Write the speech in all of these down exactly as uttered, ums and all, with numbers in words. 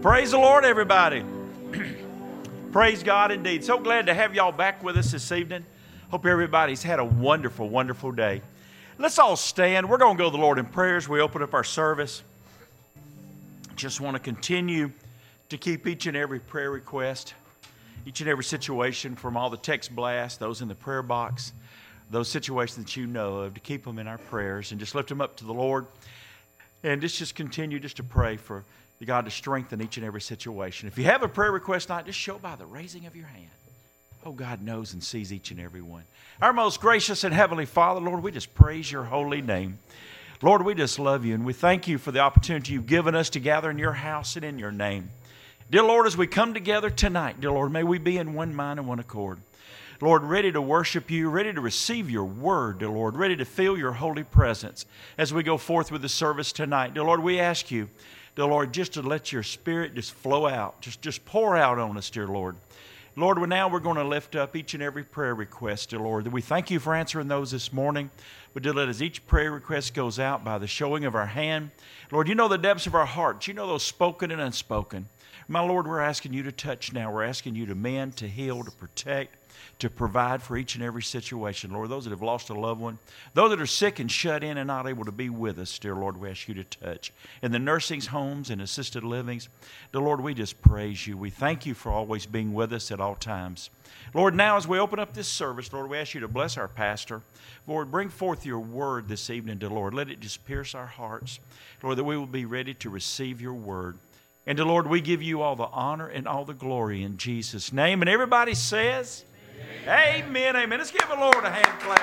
Praise the Lord, everybody. Praise God indeed. So glad to have y'all back with us this evening. Hope everybody's had a wonderful, wonderful day. Let's all stand. We're going to go to the Lord in prayers. We open up our service. Just want to continue to keep each and every prayer request, each and every situation from all the text blasts, those in the prayer box, those situations that you know of, to keep them in our prayers and just lift them up to the Lord. And just, just continue just to pray for God to strengthen each and every situation. If you have a prayer request tonight, just show by the raising of your hand. Oh, God knows and sees each and every one. Our most gracious and heavenly Father, Lord, we just praise your holy name. Lord, we just love you, and we thank you for the opportunity you've given us to gather in your house and in your name. Dear Lord, as we come together tonight, dear Lord, may we be in one mind and one accord. Lord, ready to worship you, ready to receive your word, dear Lord, ready to feel your holy presence as we go forth with the service tonight. Dear Lord, we ask you, dear Lord, just to let your Spirit just flow out, just, just pour out on us, dear Lord. Lord, now we're going to lift up each and every prayer request, dear Lord. We thank you for answering those this morning. But dear Lord, as each prayer request goes out by the showing of our hand, Lord, you know the depths of our hearts. You know those spoken and unspoken. My Lord, we're asking you to touch now. We're asking you to mend, to heal, to protect, to provide for each and every situation. Lord, those that have lost a loved one, those that are sick and shut in and not able to be with us, dear Lord, we ask you to touch. In the nursing homes and assisted livings, dear Lord, we just praise you. We thank you for always being with us at all times. Lord, now as we open up this service, Lord, we ask you to bless our pastor. Lord, bring forth your word this evening, dear Lord. Let it just pierce our hearts, Lord, that we will be ready to receive your word. And dear Lord, we give you all the honor and all the glory in Jesus' name. And everybody says, Amen, amen. amen. Let's give the Lord a hand clap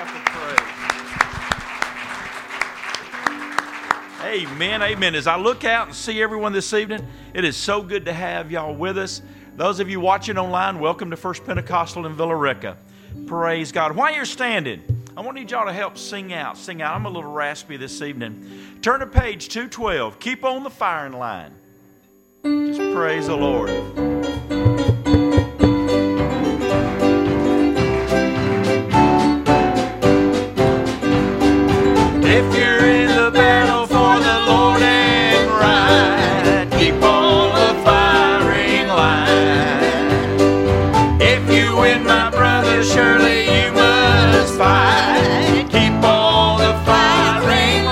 of praise. Amen, amen. As I look out and see everyone this evening, it is so good to have y'all with us. Those of you watching online, welcome to First Pentecostal in Villa Rica. Praise God. While you're standing, I want need y'all to help sing out. Sing out. I'm a little raspy this evening. Turn to page two twelve. Keep on the firing line. Just praise the Lord. If you're in the battle for the Lord and right, keep on the firing line. If you win, my brother, surely you must fight. Keep on the firing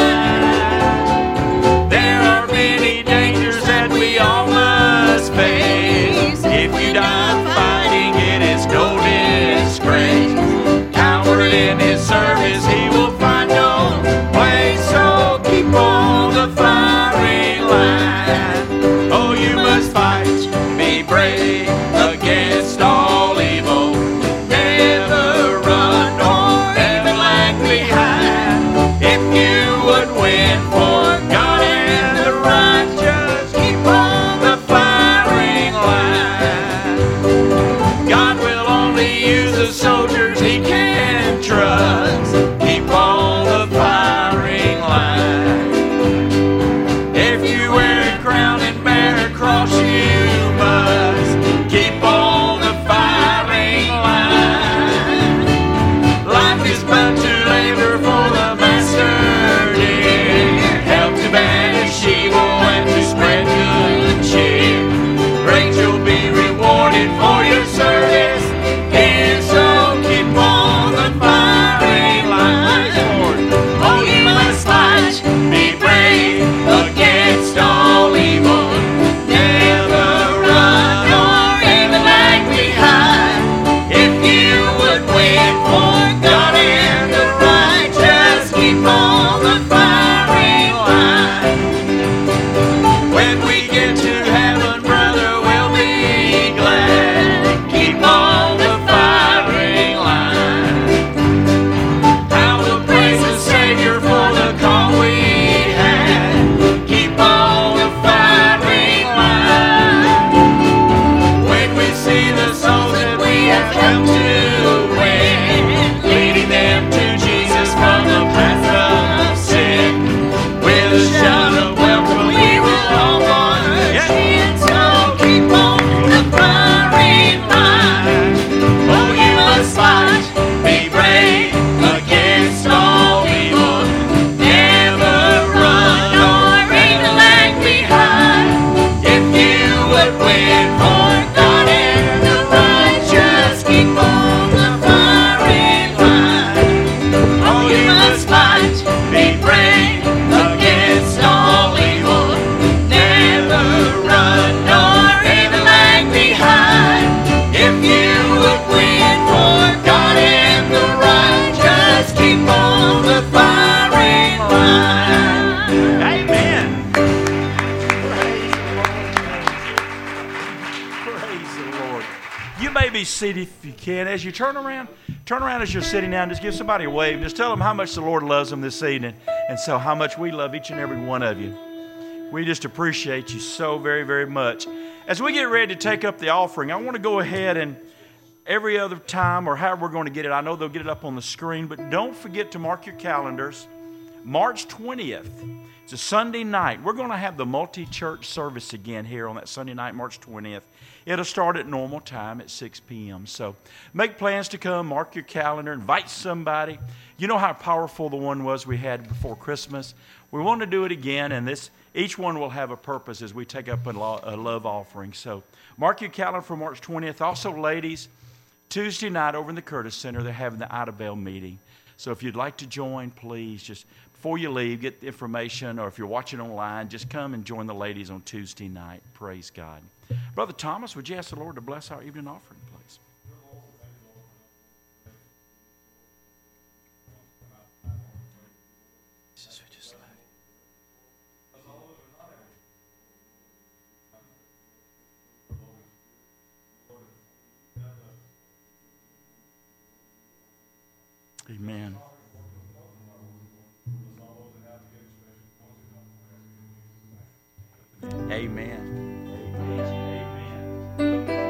line. There are many dangers that we all must face. If you die fighting, it is no disgrace. Coward in his service, he will find no way. So keep on the firing line. Oh, you must fight, be brave against all evil. Never run or even lag behind. If you would win for God and the righteous, keep on the firing line. God will only use the soldiers he can trust. be seated if you can. As you turn around, turn around as you're sitting down. Just give somebody a wave. Just tell them how much the Lord loves them this evening, and so how much we love each and every one of you. We just appreciate you so very, very much. As we get ready to take up the offering, I want to go ahead and every other time, or however we're going to get it, I know they'll get it up on the screen, but don't forget to mark your calendars. March twentieth, it's a Sunday night. We're going to have the multi-church service again here on that Sunday night, March twentieth. It'll start at normal time at six p.m. So make plans to come, mark your calendar, invite somebody. You know how powerful the one was we had before Christmas. We want to do it again, and this each one will have a purpose as we take up a love offering. So mark your calendar for March twentieth. Also, ladies, Tuesday night over in the Curtis Center, they're having the Ida Bell meeting. So if you'd like to join, please just before you leave, get the information, or if you're watching online, just come and join the ladies on Tuesday night. Praise God. Brother Thomas, would you ask the Lord to bless our evening offering, please? Amen. Amen. Amen.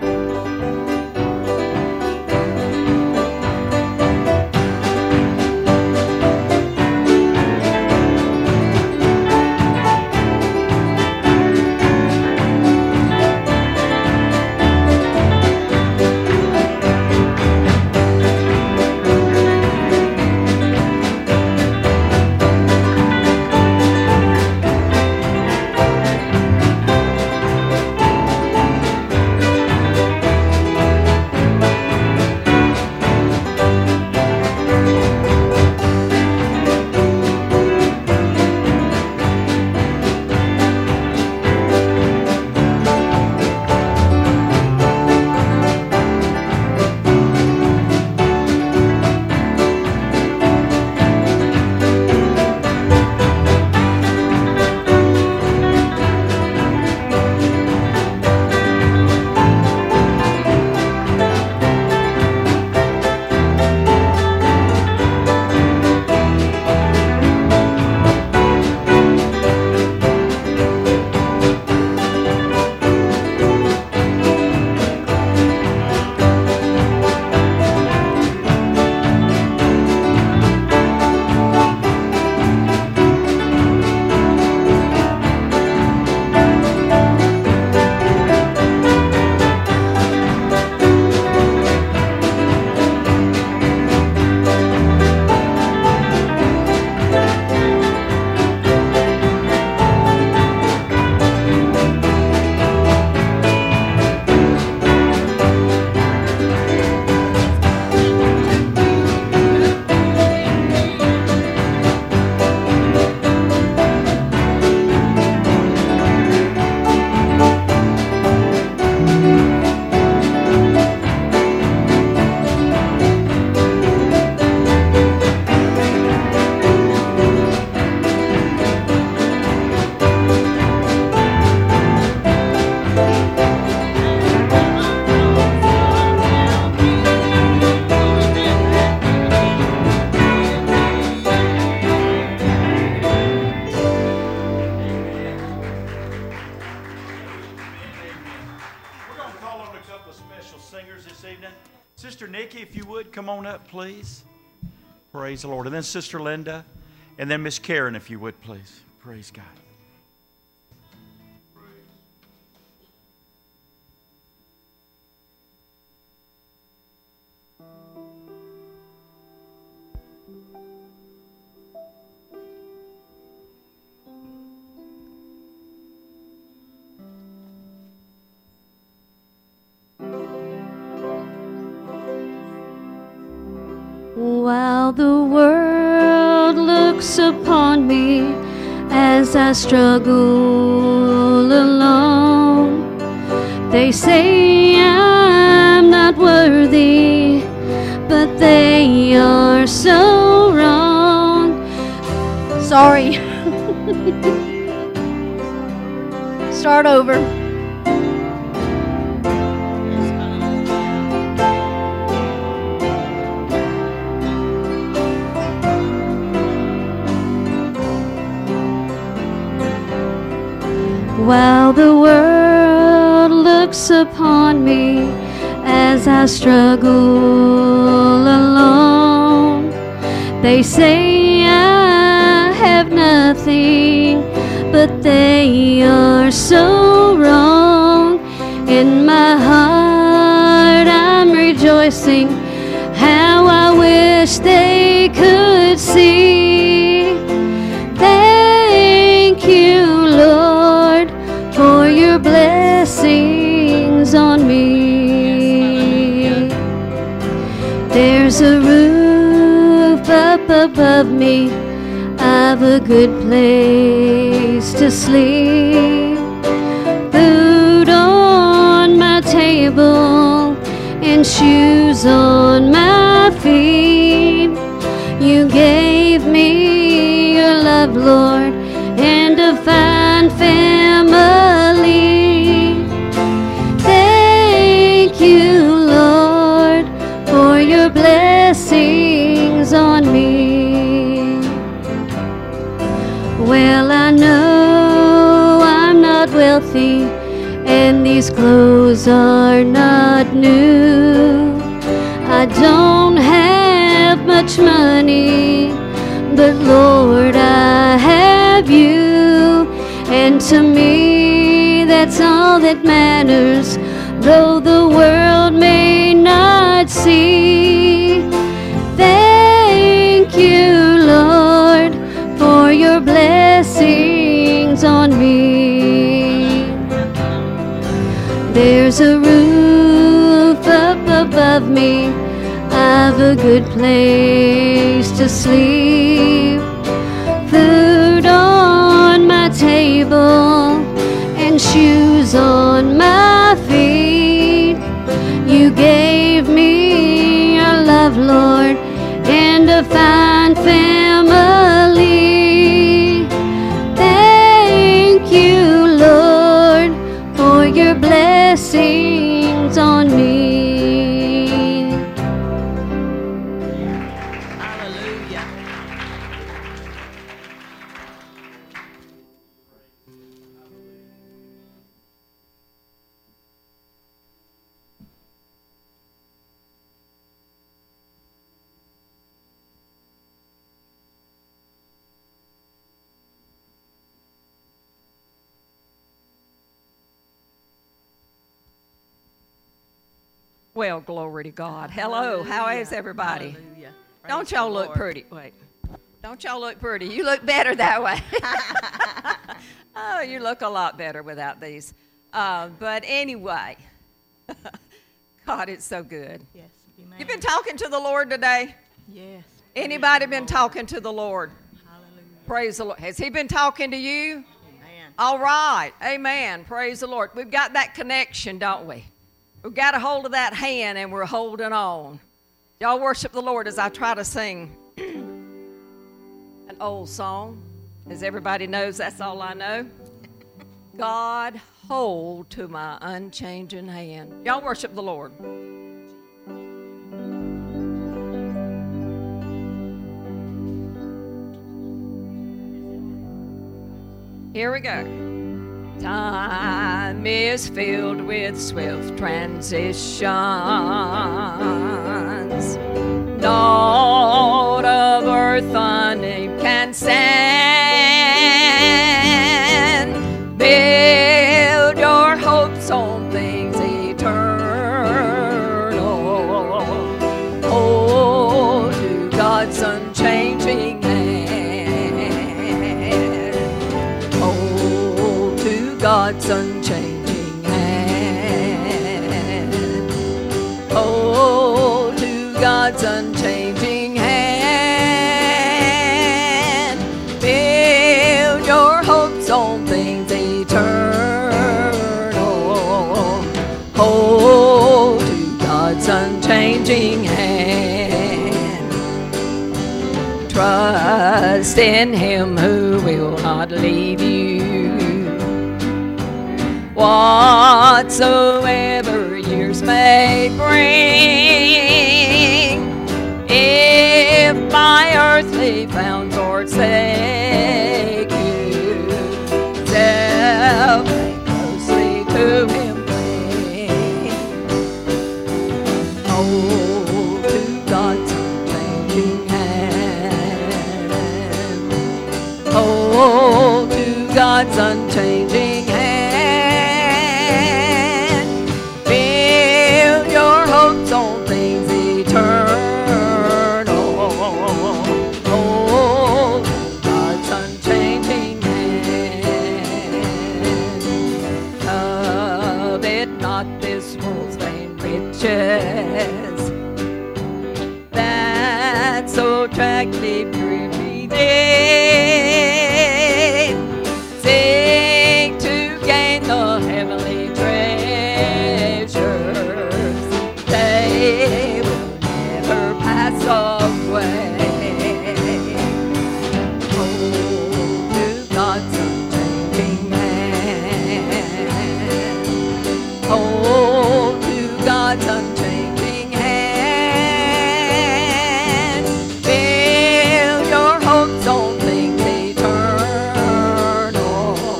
Please. Praise the Lord. And then Sister Linda, and then Miss Karen, if you would, please. Praise God. While the world looks upon me as I struggle alone, they say I'm not worthy, but they are so wrong. Sorry. Start over. while the world looks upon me as I struggle alone. They say I have nothing, but they are so wrong. In my heart I'm rejoicing, how I wish they could see. Thank you, Lord, for your blessings on me. There's a roof up above me, I've a good place to sleep. Food on my table and shoes on my feet. You gave me your love, Lord, and a fine family. Thank you, Lord, for your blessings on me. Well, I know I'm not wealthy, and these clothes are not new. I don't have much money, but Lord, I have you. And to me, that's all that matters, though the world may not see. Thank you, Lord, for your blessings on me. There's a roof up above me, I've a good place to sleep. Food on my table and shoes on my feet. You gave me your love, Lord, and a fine family. Thank you, Lord, for your blessings on me. Well, glory to God. Hello, Hallelujah. how is everybody? Hallelujah. Don't Praise y'all the look Lord. pretty? Wait. Don't y'all look pretty? You look better that way. Oh, you look a lot better without these. Uh, but anyway, God, it's so good. Yes, amen. You've been talking to the Lord today? Yes. Anybody been talking to the Lord? Hallelujah. Praise the Lord. Has he been talking to you? Amen. All right. Amen. Praise the Lord. We've got that connection, don't we? We've got a hold of that hand and we're holding on. Y'all worship the Lord as I try to sing an old song. As everybody knows, that's all I know. God, hold to my unchanging hand. Y'all worship the Lord. Here we go. Time is filled with swift transitions. Naught of earth unnamed can stand. Build your hopes on things eternal. Hold to God's unchanging hand. Hold to God's unchanging hand. Hold to God's unchanging hand. Build your hopes on things eternal. Hold to God's unchanging hand. Trust in Him who will not leave you. Whatsoever years may bring, if my earthly found forsake you, self God's unchanging hand. Build your hopes on things eternal. Hold God's unchanging hand. Covet not this world's vain riches that so attractive greed. Seek to gain the heavenly treasures. They will never pass away. Hold to God's unchanging hand. Hold to God's unchanging hand. Build your hopes on things eternal.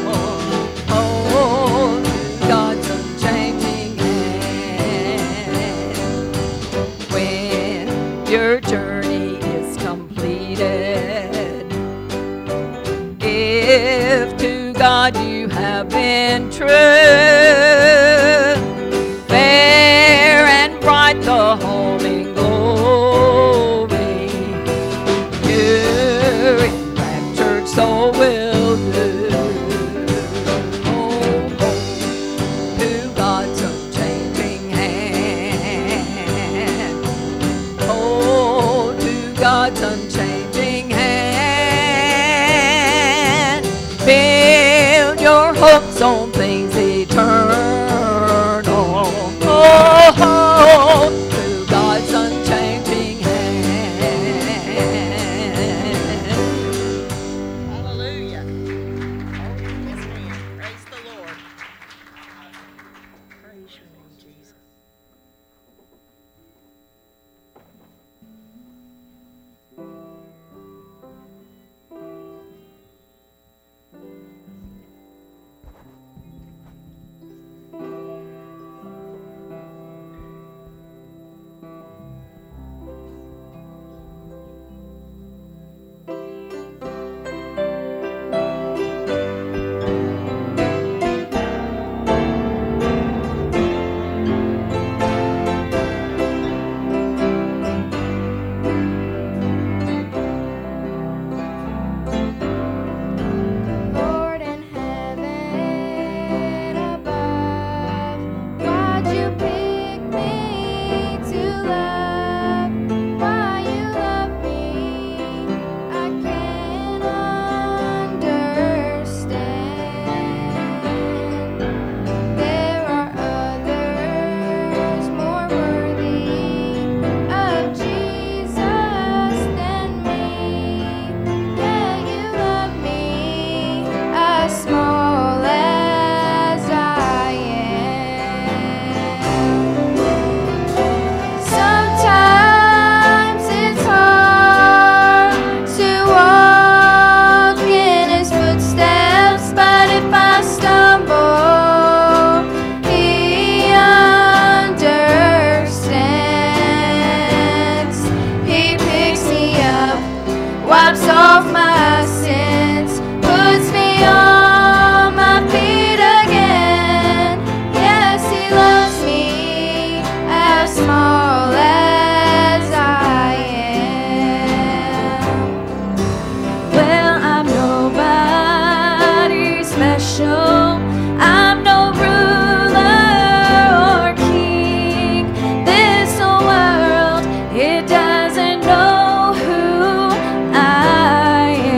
Hold to God's unchanging hand. When your journey is completed, if to God you have been true, fair and bright the home in glory, your enraptured soul will do. Oh, to God's unchanging hand. Oh, to God's unchanging hand. Build your hopes on things eternal. Oh, to God's unchanging hand. Hallelujah. Yes, ma'am. Praise the Lord. Praise your name, Jesus. Lord in heaven above, why'd you pick me to love? Why you love me, I can't understand. There are others more worthy of Jesus than me. Yeah, you love me as small as I am. Sometimes it's hard to walk in His footsteps, but if I stumble, He understands. He picks me up, wipes off my sins, puts me on my feet again. Yes, He loves me as small as I am. Well, I'm nobody special. I'm no ruler or king. This whole world, it doesn't know who I am.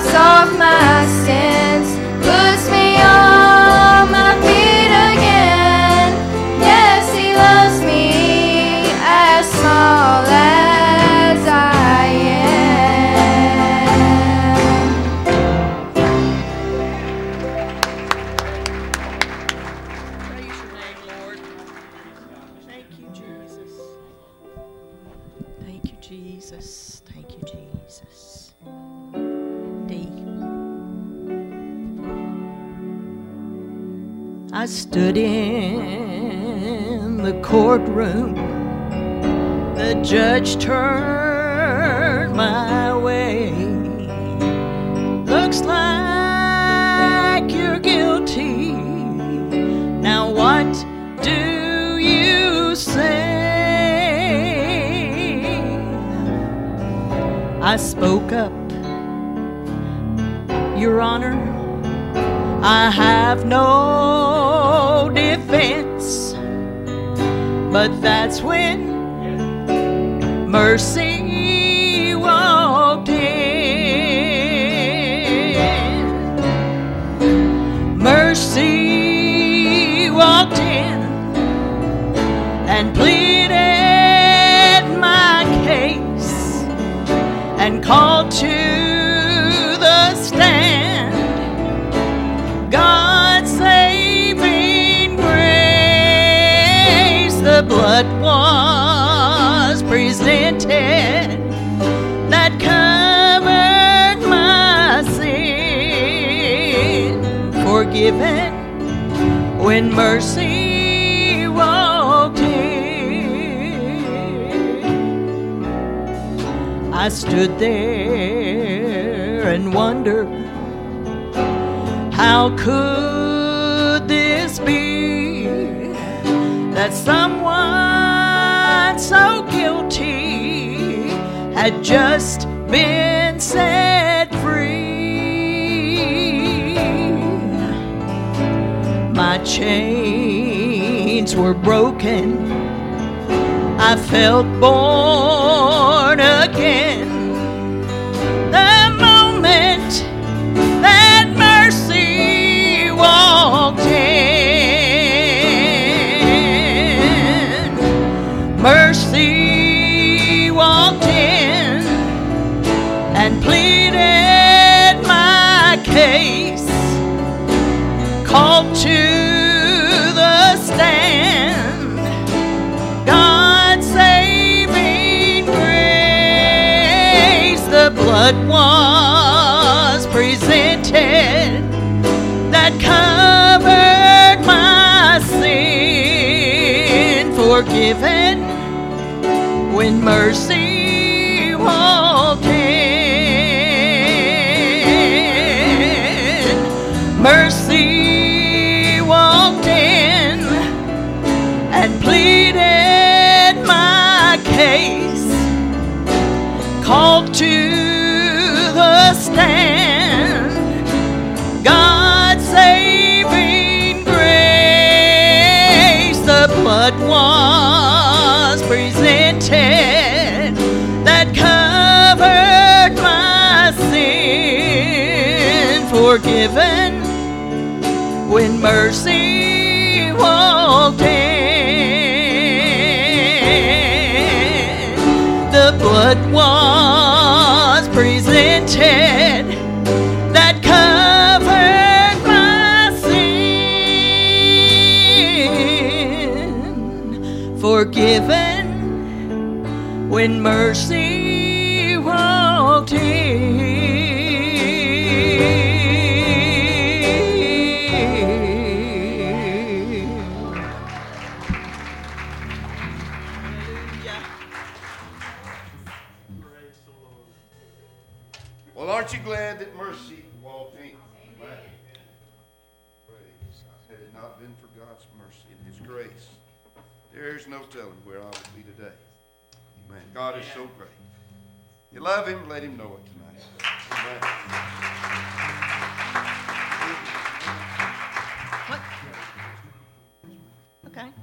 wipes off my sins, puts me on my feet again. Yes, He loves me as small as I am. Praise your name, Lord. Thank you, Jesus. Thank you, Jesus. Thank you, Jesus. D. I stood in the courtroom. The judge turned my way. Looks like you're guilty. Now what do you say? I spoke up. Your Honor, I have no defense. But that's when mercy walked in. Mercy walked in and pleaded my case and called to the stand God's saving grace. The blood was presented that covered my sin, forgiven when mercy walked in. I stood there and wondered, how could this be that someone so guilty had just been set free? My chains were broken. I felt born again. The moment that mercy walked in, mercy walked in and pleaded my case, called to the stand God's saving grace. The blood was presented that covered my sin, forgiven when mercy walked in. Mercy walked in and pleaded my case, called to the stand God's saving grace. The blood was presented that covered my sin, forgiven when mercy walked in. The blood was presented that covered my sin, forgiven when mercy walked in. Well, aren't you glad that mercy walked in? Amen. Praise. Had it not been for God's mercy and His grace, there's no telling where I would be today. Amen. God is so great. You love Him, let Him know it tonight. Amen. What? Okay.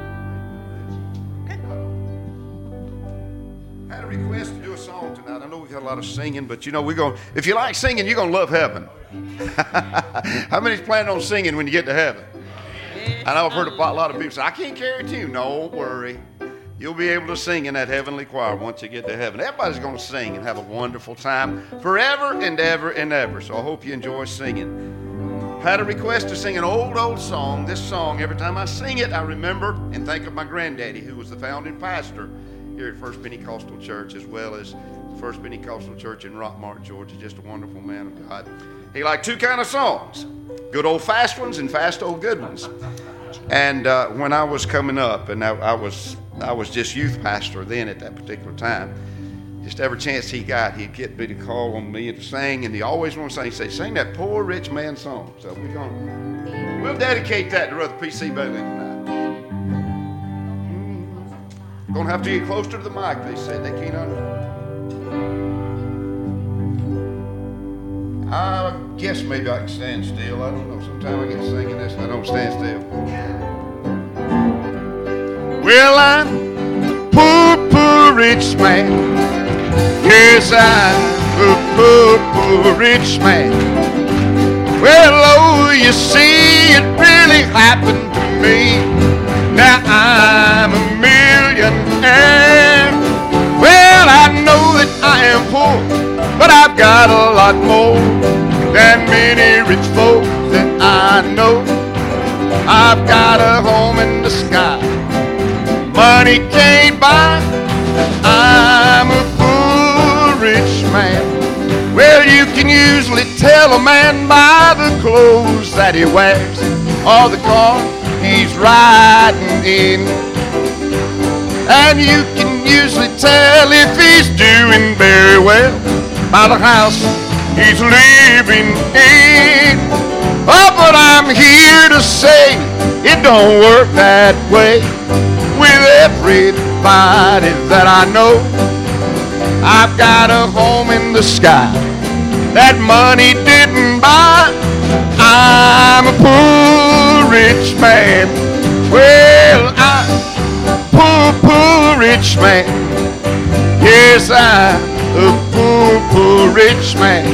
I had a request to do a song tonight. I know we've got a lot of singing, but you know, we're going, if you like singing, you're going to love heaven. How many's planning on singing when you get to heaven? I know I've heard a lot of people say, I can't carry a tune. Don't worry. You'll be able to sing in that heavenly choir once you get to heaven. Everybody's going to sing and have a wonderful time forever and ever and ever. So I hope you enjoy singing. Had a request to sing an old, old song. This song, every time I sing it, I remember and think of my granddaddy, who was the founding pastor here at First Pentecostal Church, as well as First Pentecostal Church in Rockmart, Georgia. Just a wonderful man of God. He liked two kind of songs, good old fast ones and fast old good ones. And uh, when I was coming up, and I, I was I was just youth pastor then at that particular time, just every chance he got, he'd get me to call on me and to sing, and he always wanted to sing. He'd say, sing that Poor Rich Man song. So we're going we'll dedicate that to Brother P C Bailey tonight. Mm-hmm. Gonna have to get closer to the mic, they said. They can't understand. I guess maybe I can stand still. I don't know. Sometimes I get singing this and I don't stand still. Well, I'm poor, poor rich man. Yes, I'm a poor, poor rich man. Well, oh, you see, it really happened to me. Now I'm a millionaire. Well, I know that I am poor, but I've got a lot more than many rich folks that I know. I've got a home in the sky money can't buy. I'm a poor rich man. Well, you can usually tell a man by the clothes that he wears or the car he's riding in. And you can usually tell if he's doing very well by the house he's living in. Oh, but I'm here to say it don't work that way with everybody that I know. I've got a home in the sky that money didn't buy. I'm a poor rich man. Well, I'm a poor, poor rich man. Yes, I'm a poor, poor rich man.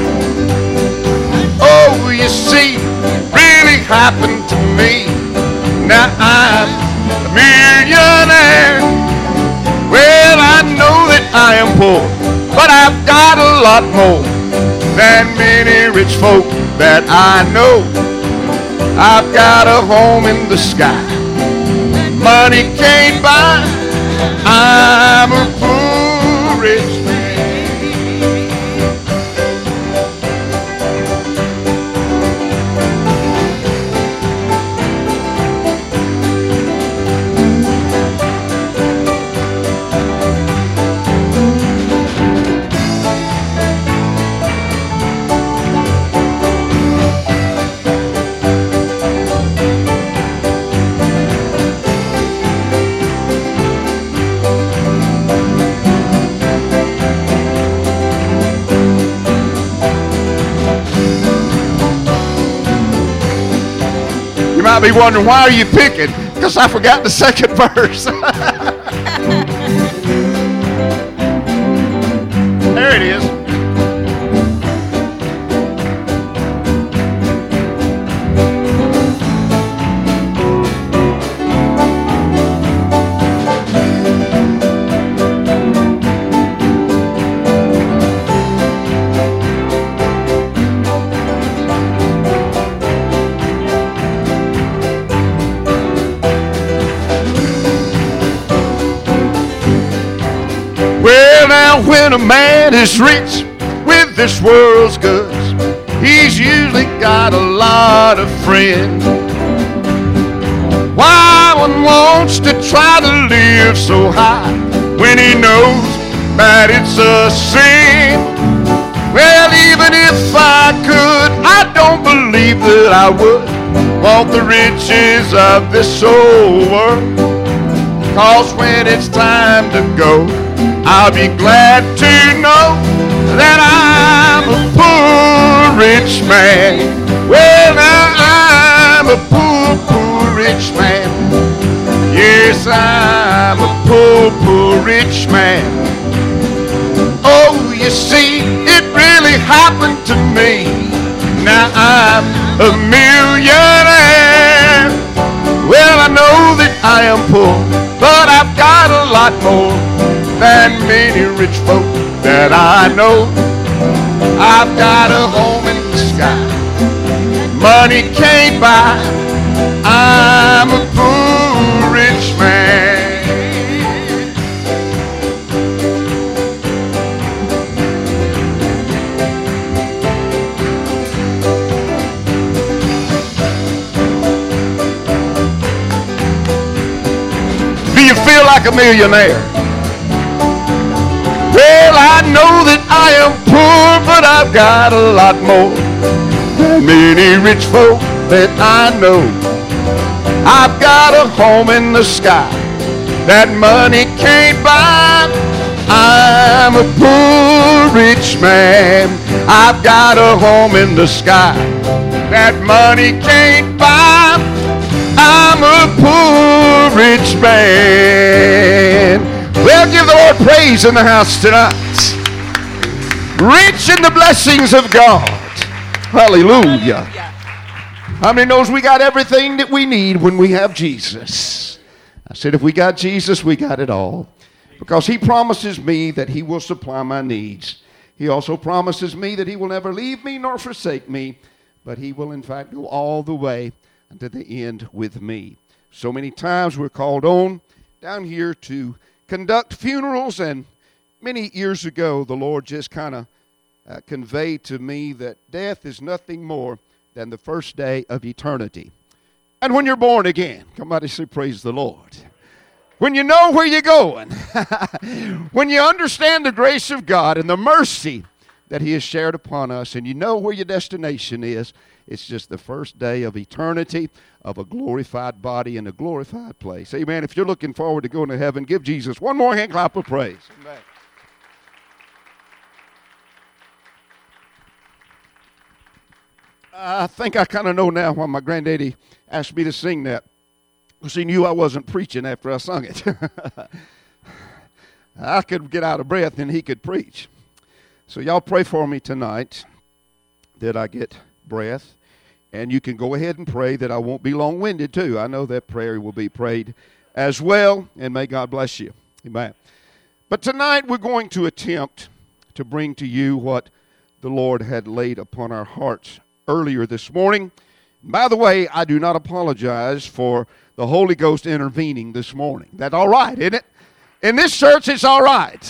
Oh, you see, really happened to me. Now I'm a millionaire. Well, I know that I am poor, but I've got a lot more than many rich folk that I know. I've got a home in the sky money can't buy. I'm a poor rich man. Might be wondering, why are you picking? Because I forgot the second verse. There it is. When a man is rich with this world's goods, he's usually got a lot of friends. Why one wants to try to live so high when he knows that it's a sin? Well, even if I could, I don't believe that I would want the riches of this old world. 'Cause when it's time to go, I'll be glad to know that I'm a poor rich man. Well, now I'm a poor, poor rich man. Yes, I'm a poor, poor rich man. Oh, you you see, it really happened to me. Now I'm a millionaire. Well, I know that I am poor, but I've got a lot more than many rich folk that I know. I've got a home in the sky money can't buy. I'm a poor rich man. Do you feel like a millionaire? Well, I know that I am poor, but I've got a lot more than many rich folk that I know. I've got a home in the sky that money can't buy. I'm a poor rich man. I've got a home in the sky that money can't buy. I'm a poor rich man. Well, give the Lord praise in the house tonight. Rich in the blessings of God. Hallelujah. How many knows we got everything that we need when we have Jesus? I said if we got Jesus, we got it all. Because he promises me that he will supply my needs. He also promises me that he will never leave me nor forsake me, but he will in fact go all the way unto the end with me. So many times we're called on down here to conduct funerals, and many years ago the Lord just kind of uh, conveyed to me that death is nothing more than the first day of eternity. And when you're born again, somebody say praise the Lord. When you know where you're going, when you understand the grace of God and the mercy that he has shared upon us, and you know where your destination is, it's just the first day of eternity, of a glorified body in a glorified place. Amen. If you're looking forward to going to heaven, give Jesus one more hand clap of praise. Amen. I think I kind of know now why my granddaddy asked me to sing that, because he knew I wasn't preaching after I sung it. I could get out of breath and he could preach. So y'all pray for me tonight that I get breath. And you can go ahead and pray that I won't be long-winded too. I know that prayer will be prayed as well, and may God bless you. Amen. But tonight we're going to attempt to bring to you what the Lord had laid upon our hearts earlier this morning. By the way, I do not apologize for the Holy Ghost intervening this morning. That's all right, isn't it? In this church, it's all right.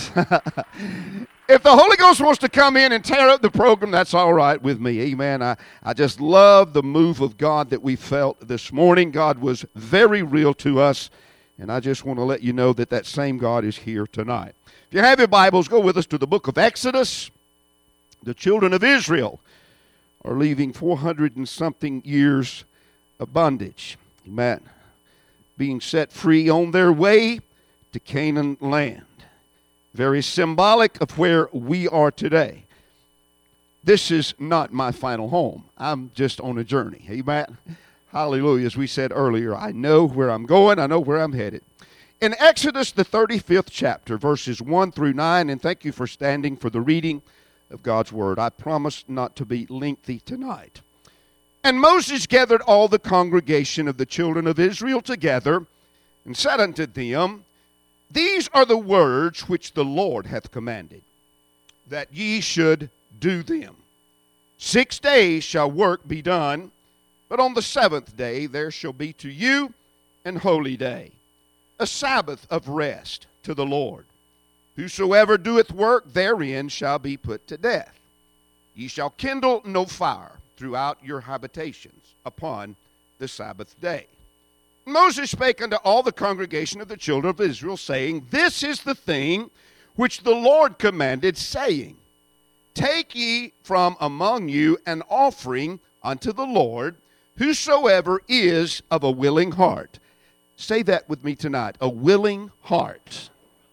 If the Holy Ghost wants to come in and tear up the program, that's all right with me. Amen. I, I just love the move of God that we felt this morning. God was very real to us, and I just want to let you know that that same God is here tonight. If you have your Bibles, go with us to the book of Exodus. The children of Israel are leaving four hundred and something years of bondage. Amen. Being set free on their way to Canaan land. Very symbolic of where we are today. This is not my final home. I'm just on a journey. Amen. Hallelujah. As we said earlier, I know where I'm going. I know where I'm headed. In Exodus, the thirty-fifth chapter, verses one through nine, and thank you for standing for the reading of God's word. I promise not to be lengthy tonight. And Moses gathered all the congregation of the children of Israel together and said unto them, These are the words which the Lord hath commanded, that ye should do them. Six days shall work be done, but on the seventh day there shall be to you an holy day, a Sabbath of rest to the Lord. Whosoever doeth work therein shall be put to death. Ye shall kindle no fire throughout your habitations upon the Sabbath day. Moses spake unto all the congregation of the children of Israel, saying, This is the thing which the Lord commanded, saying, Take ye from among you an offering unto the Lord, whosoever is of a willing heart. Say that with me tonight, a willing heart.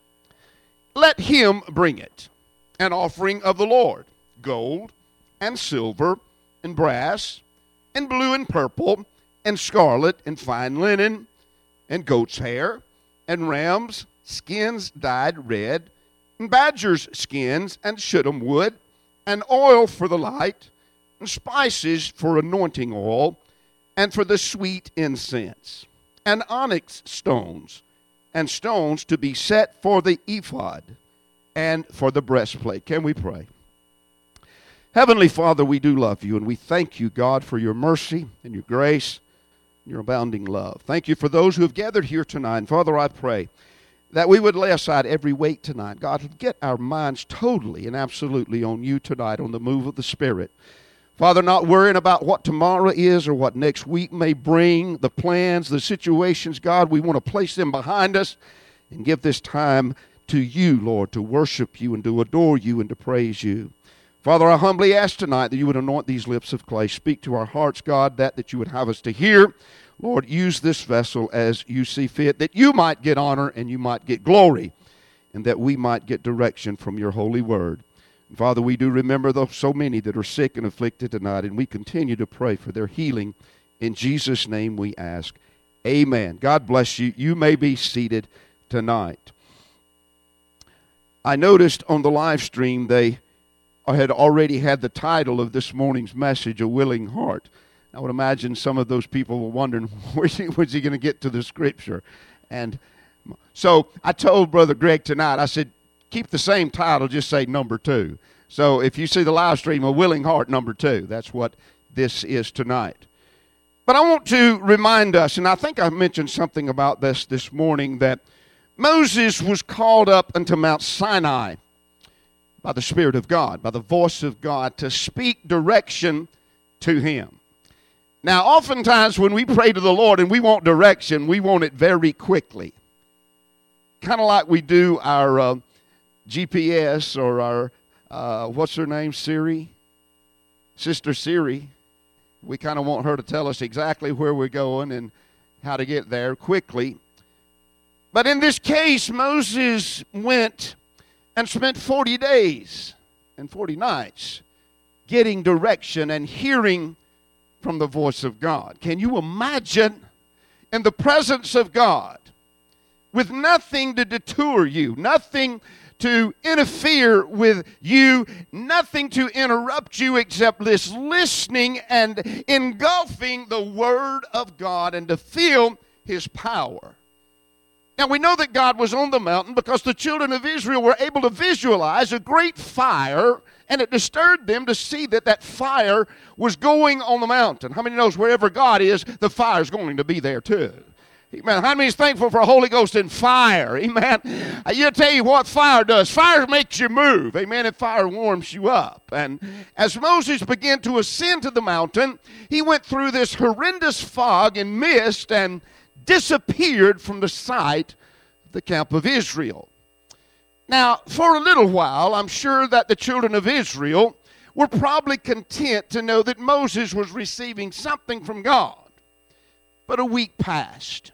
Let him bring it, an offering of the Lord, gold and silver and brass and blue and purple and scarlet and fine linen and goat's hair and rams' skins dyed red and badgers' skins, and shittim wood, and oil for the light, and spices for anointing oil, and for the sweet incense, and onyx stones, and stones to be set for the ephod, and for the breastplate. Can we pray? Heavenly Father, we do love you, and we thank you, God, for your mercy and your grace and your abounding love. Thank you for those who have gathered here tonight. And Father, I pray that we would lay aside every weight tonight. God, get our minds totally and absolutely on you tonight, on the move of the Spirit. Father, not worrying about what tomorrow is or what next week may bring, the plans, the situations. God, we want to place them behind us and give this time to you, Lord, to worship you and to adore you and to praise you. Father, I humbly ask tonight that you would anoint these lips of clay. Speak to our hearts, God, that that you would have us to hear. Lord, use this vessel as you see fit, that you might get honor and you might get glory, and that we might get direction from your holy word. And Father, we do remember those so many that are sick and afflicted tonight, and we continue to pray for their healing. In Jesus' name we ask. Amen. God bless you. You may be seated tonight. I noticed on the live stream they had already had the title of this morning's message, A Willing Heart. I would imagine some of those people were wondering, where's he, where's he going to get to the scripture? And so I told Brother Greg tonight, I said, keep the same title, just say number two. So if you see the live stream, A Willing Heart number two, that's what this is tonight. But I want to remind us, and I think I mentioned something about this this morning, that Moses was called up unto Mount Sinai by the Spirit of God, by the voice of God, to speak direction to him. Now, oftentimes when we pray to the Lord and we want direction, we want it very quickly. Kind of like we do our uh, G P S or our, uh, what's her name, Siri? Sister Siri. We kind of want her to tell us exactly where we're going and how to get there quickly. But in this case, Moses went and spent forty days and forty nights getting direction and hearing from the voice of God. Can you imagine in the presence of God with nothing to deter you, nothing to interfere with you, nothing to interrupt you except this listening and engulfing the Word of God and to feel His power? Now, we know that God was on the mountain because the children of Israel were able to visualize a great fire, and it disturbed them to see that that fire was going on the mountain. How many knows wherever God is, the fire is going to be there too? Amen. How many is thankful for Holy Ghost and fire? Amen. I'll tell you what fire does. Fire makes you move. Amen. And fire warms you up. And as Moses began to ascend to the mountain, he went through this horrendous fog and mist and disappeared from the sight of the camp of Israel. Now, for a little while, I'm sure that the children of Israel were probably content to know that Moses was receiving something from God. But a week passed.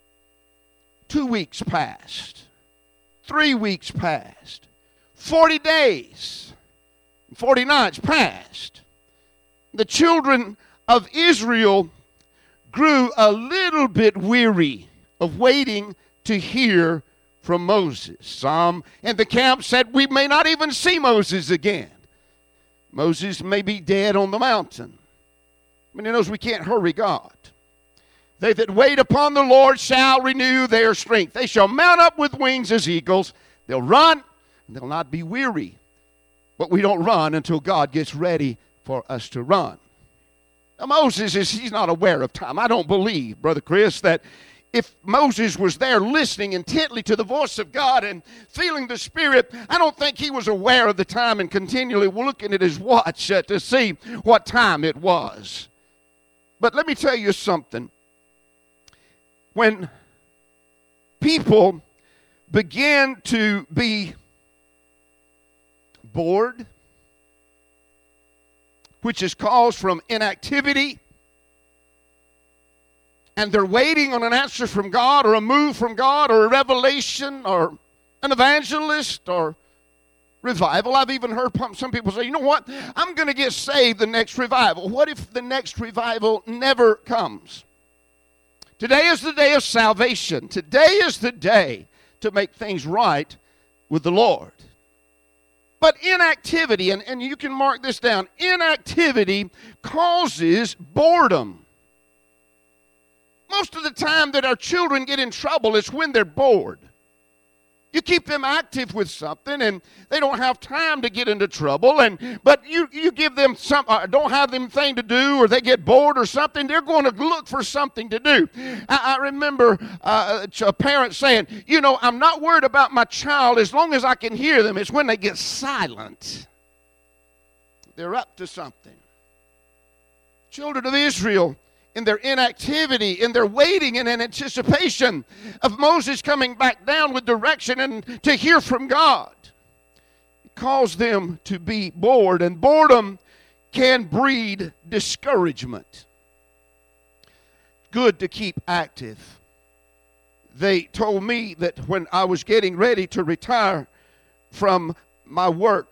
Two weeks passed. Three weeks passed. Forty days. Forty nights passed. The children of Israel grew a little bit weary of waiting to hear from Moses. Some in the camp said, we may not even see Moses again. Moses may be dead on the mountain. I mean, he knows we can't hurry God. They that wait upon the Lord shall renew their strength. They shall mount up with wings as eagles. They'll run, and they'll not be weary. But we don't run until God gets ready for us to run. Now, Moses is, he's not aware of time. I don't believe, Brother Chris, that if Moses was there listening intently to the voice of God and feeling the Spirit, I don't think he was aware of the time and continually looking at his watch uh, to see what time it was. But let me tell you something. When people begin to be bored, which is caused from inactivity, and they're waiting on an answer from God or a move from God or a revelation or an evangelist or revival. I've even heard some people say, you know what, I'm going to get saved the next revival. What if the next revival never comes? Today is the day of salvation. Today is the day to make things right with the Lord. But inactivity, and, and you can mark this down, inactivity causes boredom. Most of the time that our children get in trouble is when they're bored. You keep them active with something, and they don't have time to get into trouble. And but you, you give them some, uh, don't have them thing to do, or they get bored or something. They're going to look for something to do. I, I remember uh, a parent saying, "You know, I'm not worried about my child as long as I can hear them. It's when they get silent. They're up to something." Children of Israel, in their inactivity, in their waiting and in anticipation of Moses coming back down with direction and to hear from God, it caused them to be bored, and boredom can breed discouragement. Good to keep active. They told me that when I was getting ready to retire from my work,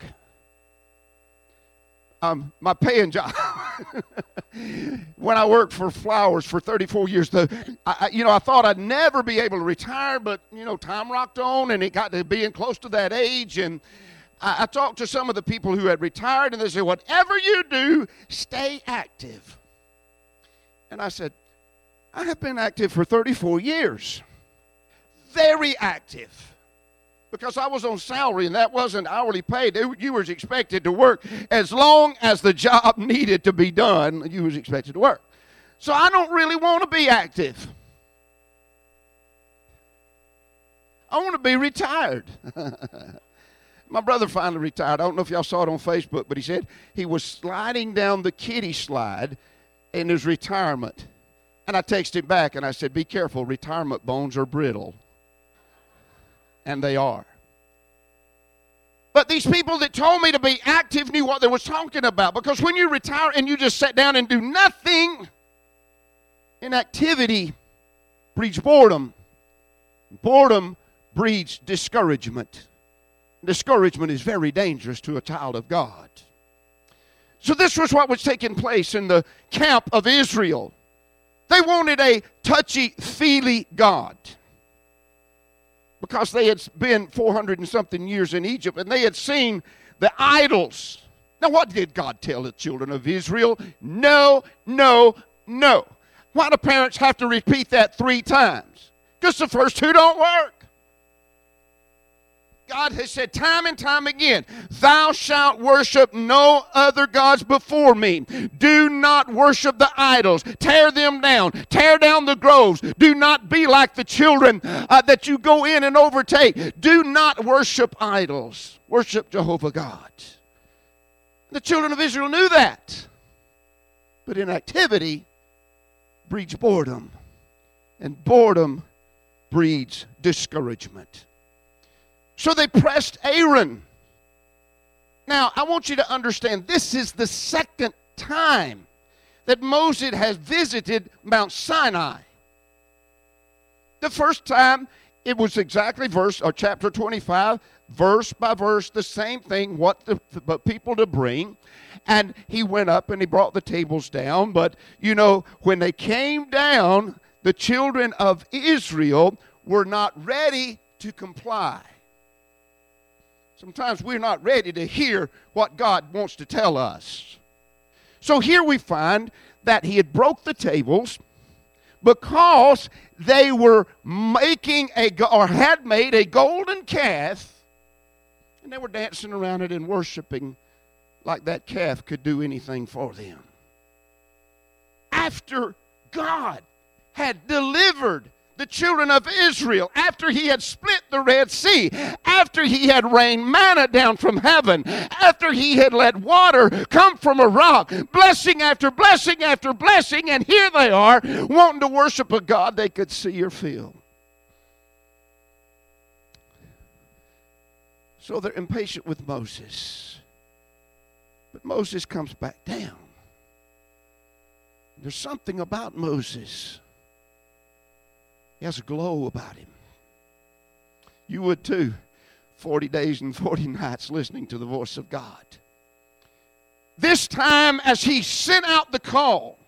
Um, my paying job, when I worked for Flowers for thirty-four years, the, I, you know, I thought I'd never be able to retire, but, you know, time rocked on, and it got to being close to that age, and I, I talked to some of the people who had retired, and they said, "Whatever you do, stay active." And I said, "I have been active for thirty-four years, very active. Because I was on salary, and that wasn't hourly paid. You were expected to work as long as the job needed to be done. You was expected to work. So I don't really want to be active. I want to be retired." My brother finally retired. I don't know if y'all saw it on Facebook, but he said he was sliding down the kiddie slide in his retirement. And I texted him back, and I said, "Be careful. Retirement bones are brittle." And they are. But these people that told me to be active knew what they was talking about. Because when you retire and you just sit down and do nothing, inactivity breeds boredom. Boredom breeds discouragement. Discouragement is very dangerous to a child of God. So this was what was taking place in the camp of Israel. They wanted a touchy-feely God, because they had been four hundred and something years in Egypt, and they had seen the idols. Now, what did God tell the children of Israel? No, no, no. Why do parents have to repeat that three times? Because the first two don't work. God has said time and time again, "Thou shalt worship no other gods before me. Do not worship the idols. Tear them down. Tear down the groves. Do not be like the children uh, that you go in and overtake. Do not worship idols. Worship Jehovah God." The children of Israel knew that. But inactivity breeds boredom, and boredom breeds discouragement. So they pressed Aaron. Now, I want you to understand, this is the second time that Moses has visited Mount Sinai. The first time, it was exactly verse or chapter twenty-five, verse by verse, the same thing, what the, the people to bring. And he went up and he brought the tables down. But, you know, when they came down, the children of Israel were not ready to comply. Sometimes we're not ready to hear what God wants to tell us. So here we find that he had broke the tables because they were making a, or had made a golden calf, and they were dancing around it and worshiping like that calf could do anything for them. After God had delivered the children of Israel, after he had split the Red Sea, after he had rained manna down from heaven, after he had let water come from a rock, blessing after blessing after blessing, and here they are wanting to worship a God they could see or feel. So they're impatient with Moses. But Moses comes back down. There's something about Moses. He has a glow about him. You would too, forty days and forty nights listening to the voice of God. This time, as he sent out the call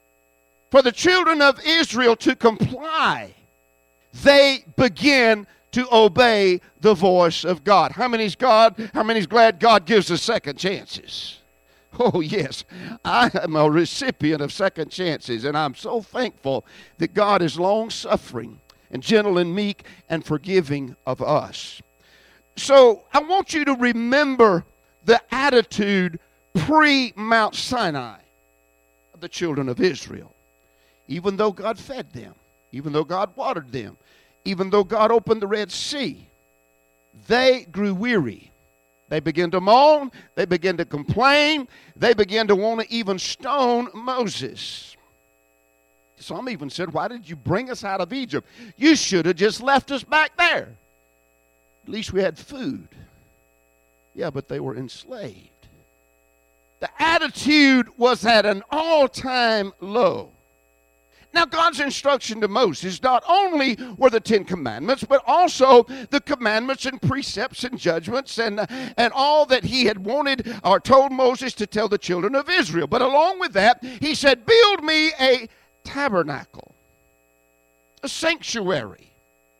for the children of Israel to comply, they began to obey the voice of God. How many's God? How many's glad God gives us second chances? Oh, yes. I am a recipient of second chances, and I'm so thankful that God is long-suffering and gentle and meek and forgiving of us. So I want you to remember the attitude pre-Mount Sinai of the children of Israel. Even though God fed them, even though God watered them, even though God opened the Red Sea, they grew weary. They began to moan. They began to complain. They began to want to even stone Moses. Some even said, why did you bring us out of Egypt? You should have just left us back there. At least we had food. Yeah, but they were enslaved. The attitude was at an all-time low. Now, God's instruction to Moses not only were the Ten Commandments, but also the commandments and precepts and judgments and, and all that he had wanted or told Moses to tell the children of Israel. But along with that, he said, build me a tabernacle, a sanctuary.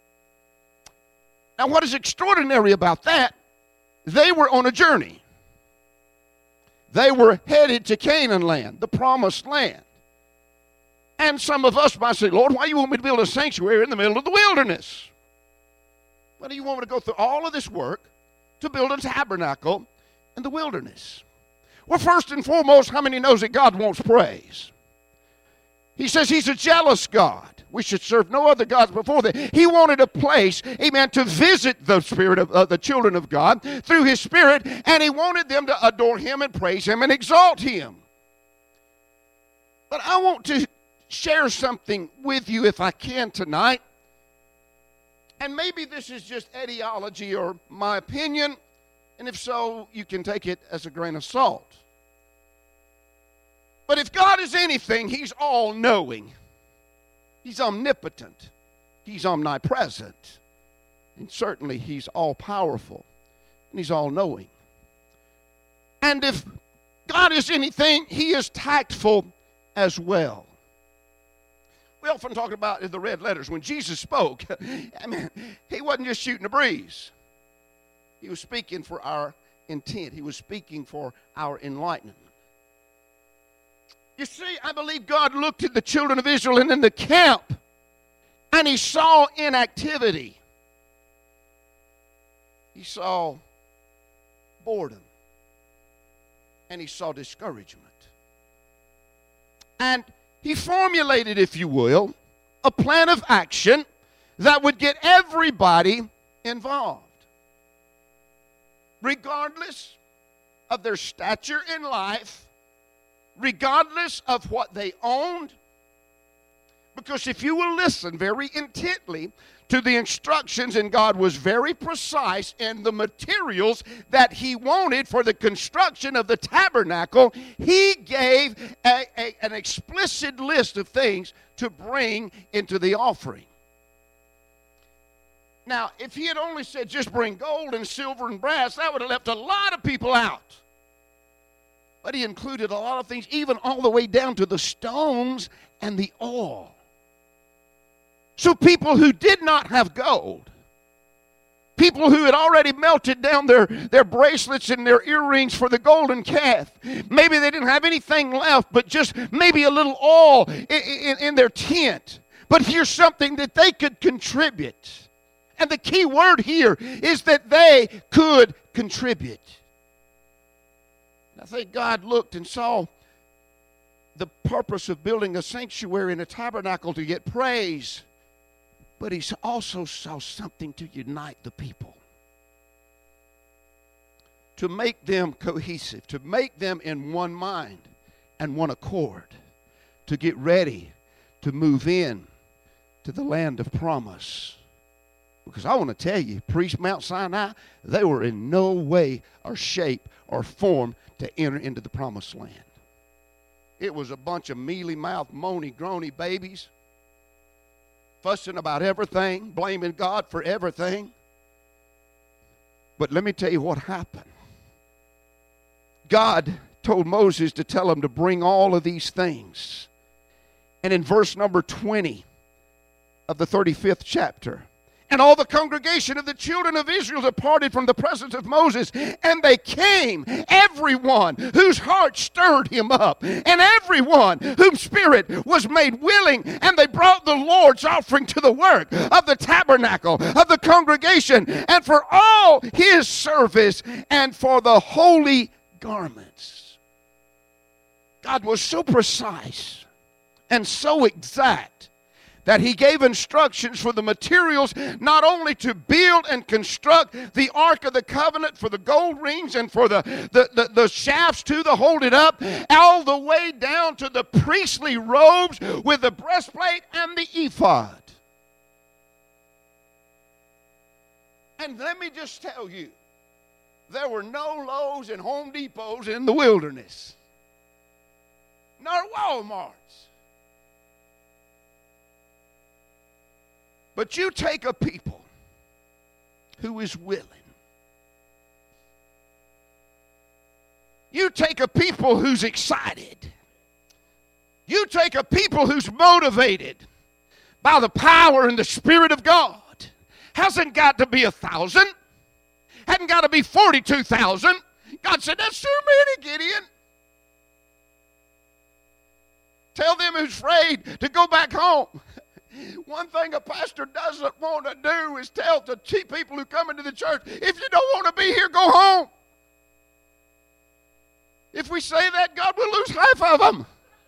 Now, what is extraordinary about that, they were on a journey. They were headed to Canaan land, the promised land. And some of us might say, Lord, why do you want me to build a sanctuary in the middle of the wilderness? Why do you want me to go through all of this work to build a tabernacle in the wilderness? Well, first and foremost, how many knows that God wants praise? He says he's a jealous God. We should serve no other gods before that. He wanted a place, amen, to visit the spirit of uh, the children of God through his spirit, and he wanted them to adore him and praise him and exalt him. But I want to share something with you, if I can, tonight. And maybe this is just ideology or my opinion, and if so, you can take it as a grain of salt. But if God is anything, he's all-knowing. He's omnipotent. He's omnipresent. And certainly he's all-powerful. And he's all-knowing. And if God is anything, he is tactful as well. We often talk about the red letters. When Jesus spoke, I mean, he wasn't just shooting a breeze. He was speaking for our intent. He was speaking for our enlightenment. You see, I believe God looked at the children of Israel and in the camp, and he saw inactivity. He saw boredom. And he saw discouragement. And he formulated, if you will, a plan of action that would get everybody involved, regardless of their stature in life, regardless of what they owned. Because if you will listen very intently to the instructions, and God was very precise in the materials that he wanted for the construction of the tabernacle, he gave a, a, an explicit list of things to bring into the offering. Now, if he had only said just bring gold and silver and brass, that would have left a lot of people out. But he included a lot of things, even all the way down to the stones and the oil. So people who did not have gold, people who had already melted down their, their bracelets and their earrings for the golden calf, maybe they didn't have anything left but just maybe a little oil in, in, in their tent. But here's something that they could contribute. And the key word here is that they could contribute. I think God looked and saw the purpose of building a sanctuary and a tabernacle to get praise. But he also saw something to unite the people, to make them cohesive, to make them in one mind and one accord, to get ready to move in to the land of promise. Because I want to tell you, pre-Mount Sinai, they were in no way or shape or form to enter into the promised land. It was a bunch of mealy-mouthed, moany, groany babies, fussing about everything, blaming God for everything. But let me tell you what happened. God told Moses to tell him to bring all of these things. And in verse number twenty of the thirty-fifth chapter, And all the congregation of the children of Israel departed from the presence of Moses, and they came, everyone whose heart stirred him up, and everyone whose spirit was made willing, and they brought the Lord's offering to the work of the tabernacle of the congregation, and for all his service, and for the holy garments. God was so precise and so exact that he gave instructions for the materials not only to build and construct the Ark of the Covenant, for the gold rings and for the, the, the, the shafts to the hold it up, all the way down to the priestly robes with the breastplate and the ephod. And let me just tell you, there were no Lowe's and Home Depots in the wilderness, nor Walmarts. But you take a people who is willing. You take a people who's excited. You take a people who's motivated by the power and the Spirit of God. Hasn't got to be a thousand. Hadn't got to be forty-two thousand. God said, that's too many, Gideon. Tell them who's afraid to go back home. One thing a pastor doesn't want to do is tell the cheap people who come into the church, if you don't want to be here, go home. If we say that, God will lose half of them.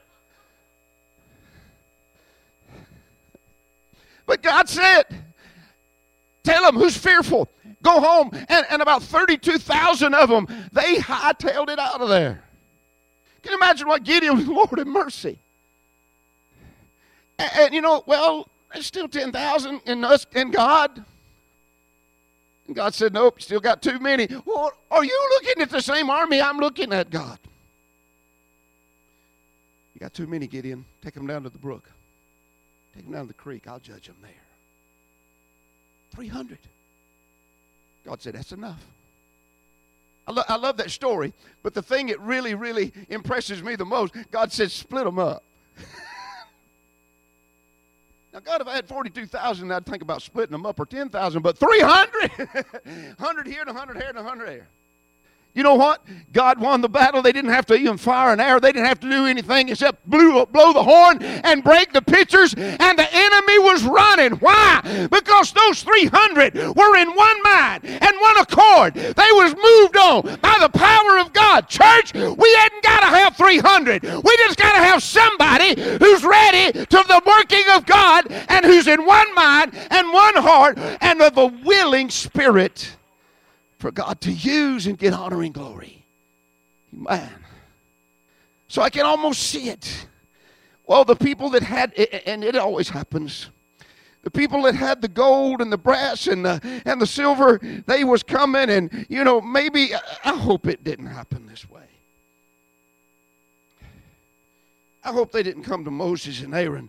But God said, tell them who's fearful, go home. And, and about thirty-two thousand of them, they hightailed it out of there. Can you imagine what Gideon was? Lord have mercy. And, and you know, well, there's still ten thousand in us and God. And God said, nope, still got too many. Well, are you looking at the same army I'm looking at, God? You got too many, Gideon. Take them down to the brook. Take them down to the creek. I'll judge them there. three hundred. God said, that's enough. I, lo- I love that story, but the thing that really, really impresses me the most, God said, split them up. Now, God, if I had forty-two thousand, I'd think about splitting them up, or ten thousand, but three hundred, one hundred here and one hundred here and one hundred there. You know what? God won the battle. They didn't have to even fire an arrow. They didn't have to do anything except blow, blow the horn and break the pitchers, and the enemy was running. Why? Because those three hundred were in one mind and one accord. They was moved on by the power of God. Church, we hadn't got to have three hundred. We just got to have somebody who's ready to the working of God and who's in one mind and one heart and of a willing spirit for God to use and get honor and glory. Man. So I can almost see it. Well, the people that had, and it always happens, the people that had the gold and the brass and the, and the silver, they was coming, and, you know, maybe, I hope it didn't happen this way. I hope they didn't come to Moses and Aaron.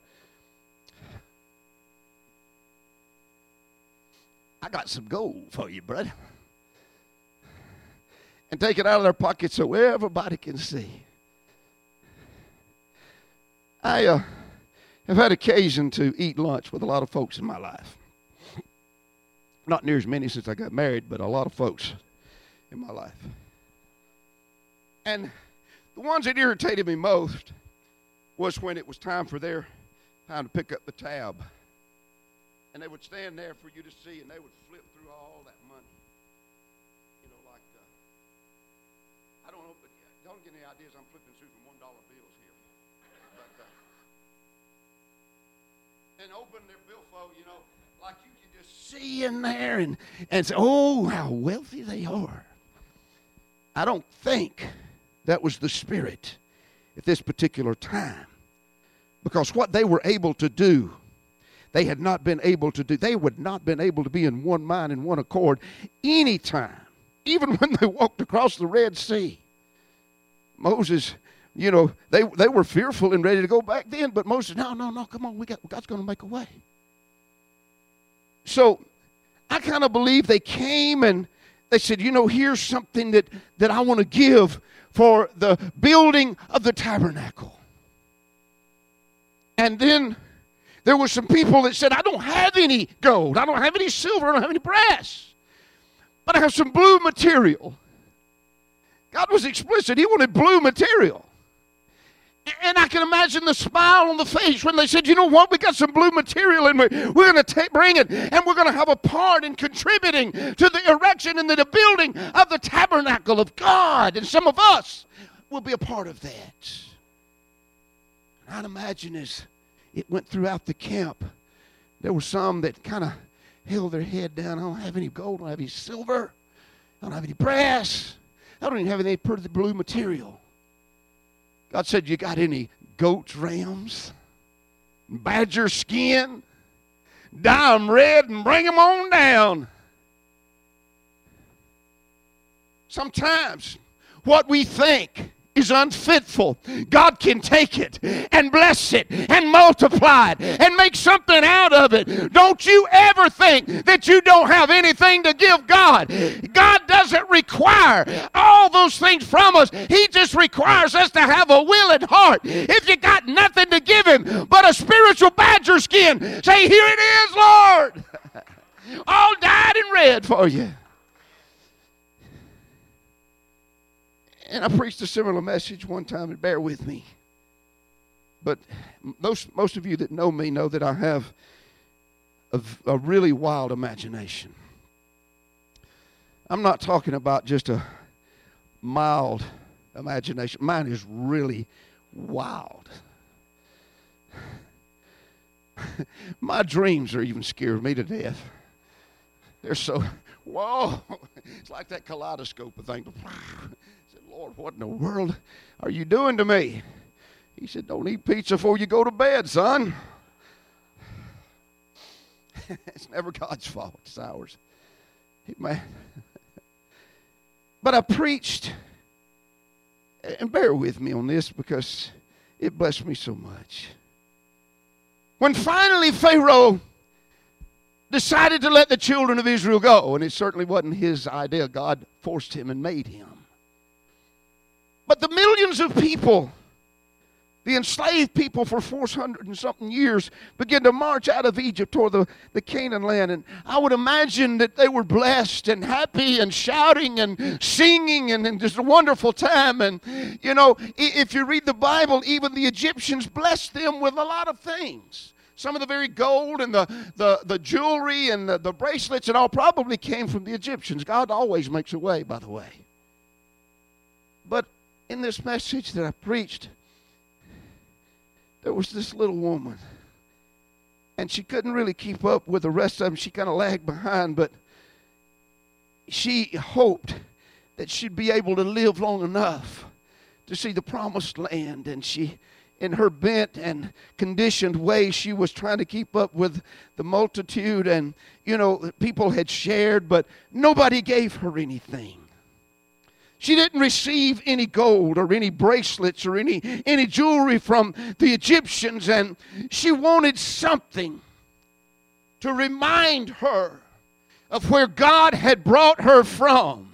I got some gold for you, brother. And take it out of their pockets so everybody can see. I uh, have had occasion to eat lunch with a lot of folks in my life. Not near as many since I got married, but a lot of folks in my life. And the ones that irritated me most was when it was time for their time to pick up the tab. And they would stand there for you to see, and they would flip through all that money. You know, like, uh, I don't know, but don't get any ideas. I'm flipping through from one dollar bills here. But, uh, and open their billfold, you know, like you can just see in there and, and say, oh, how wealthy they are. I don't think that was the spirit at this particular time. Because what they were able to do, they had not been able to do. They would not been able to be in one mind and one accord any time. Even when they walked across the Red Sea. Moses, you know, they, they were fearful and ready to go back then. But Moses, no, no, no, come on. We got, God's going to make a way. So I kind of believe they came and they said, you know, here's something that, that I want to give for the building of the tabernacle. And then There were some people that said, I don't have any gold. I don't have any silver. I don't have any brass. But I have some blue material. God was explicit. He wanted blue material. And I can imagine the smile on the face when they said, you know what, we got some blue material and we're, we're going to bring it and we're going to have a part in contributing to the erection and the building of the tabernacle of God. And some of us will be a part of that. And I'd imagine as it went throughout the camp, there were some that kind of held their head down. I don't have any gold. I don't have any silver. I don't have any brass. I don't even have any pretty blue material. God said, you got any goats, rams, badger skin? Dye them red and bring them on down. Sometimes what we think is unfitful, God can take it and bless it and multiply it and make something out of it. Don't you ever think that you don't have anything to give God. God doesn't require all those things from us. He just requires us to have a willing heart. If you got nothing to give Him but a spiritual badger skin, say, here it is, Lord. All dyed in red for you. And I preached a similar message one time, and bear with me. But most, most of you that know me know that I have a, a really wild imagination. I'm not talking about just a mild imagination. Mine is really wild. My dreams are even scaring me to death. They're so, whoa. It's like that kaleidoscope thing. Lord, what in the world are you doing to me? He said, don't eat pizza before you go to bed, son. It's never God's fault. It's ours. Amen. But I preached, and bear with me on this because it blessed me so much. When finally Pharaoh decided to let the children of Israel go, and it certainly wasn't his idea. God forced him and made him. But the millions of people, the enslaved people for four hundred and something years, began to march out of Egypt toward the, the Canaan land. And I would imagine that they were blessed and happy and shouting and singing and, and just a wonderful time. And, you know, if you read the Bible, even the Egyptians blessed them with a lot of things. Some of the very gold and the, the, the jewelry and the, the bracelets and all probably came from the Egyptians. God always makes a way, by the way. But in this message that I preached, there was this little woman, and she couldn't really keep up with the rest of them. She kind of lagged behind, but she hoped that she'd be able to live long enough to see the promised land. And she, in her bent and conditioned way, she was trying to keep up with the multitude. And, you know, people had shared, but nobody gave her anything. She didn't receive any gold or any bracelets or any, any jewelry from the Egyptians, and she wanted something to remind her of where God had brought her from.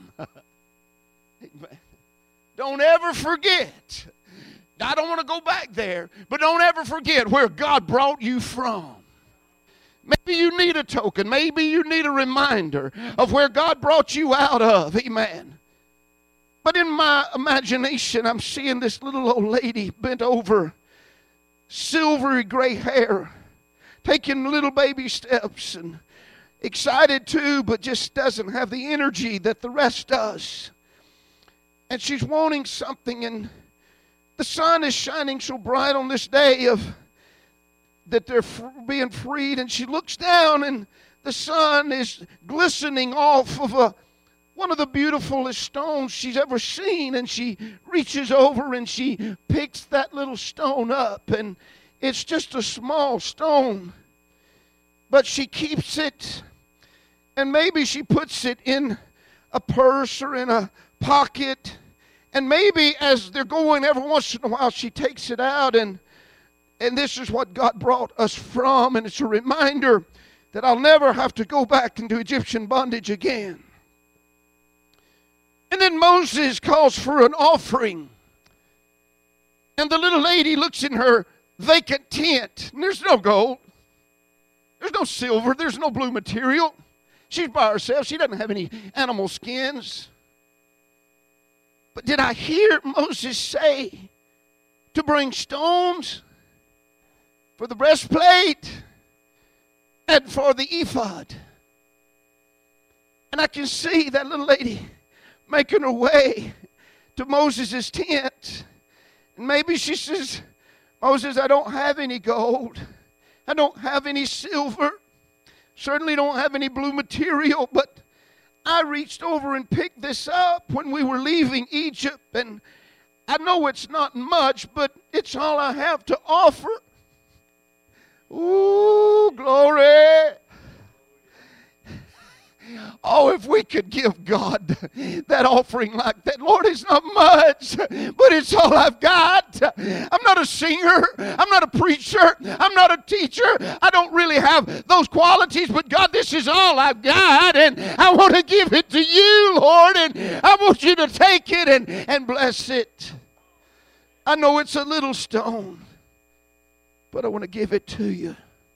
Don't ever forget. I don't want to go back there, but don't ever forget where God brought you from. Maybe you need a token. Maybe you need a reminder of where God brought you out of. Amen. But in my imagination, I'm seeing this little old lady bent over, silvery gray hair, taking little baby steps, and excited too, but just doesn't have the energy that the rest does. And she's wanting something, and the sun is shining so bright on this day of that they're being freed, and she looks down, and the sun is glistening off of a one of the beautifulest stones she's ever seen, and she reaches over and she picks that little stone up, and it's just a small stone, but she keeps it, and maybe she puts it in a purse or in a pocket, and maybe as they're going every once in a while she takes it out, and and this is what God brought us from, and it's a reminder that I'll never have to go back into Egyptian bondage again. And then Moses calls for an offering. And the little lady looks in her vacant tent. And there's no gold. There's no silver. There's no blue material. She's by herself. She doesn't have any animal skins. But did I hear Moses say to bring stones for the breastplate and for the ephod? And I can see that little lady making her way to Moses' tent. And maybe she says, Moses, I don't have any gold. I don't have any silver. Certainly don't have any blue material, but I reached over and picked this up when we were leaving Egypt, and I know it's not much, but it's all I have to offer. Ooh, glory. Oh, if we could give God that offering like that. Lord, it's not much, but it's all I've got. I'm not a singer. I'm not a preacher. I'm not a teacher. I don't really have those qualities, but God, this is all I've got, and I want to give it to you, Lord, and I want you to take it and, and bless it. I know it's a little stone, but I want to give it to you.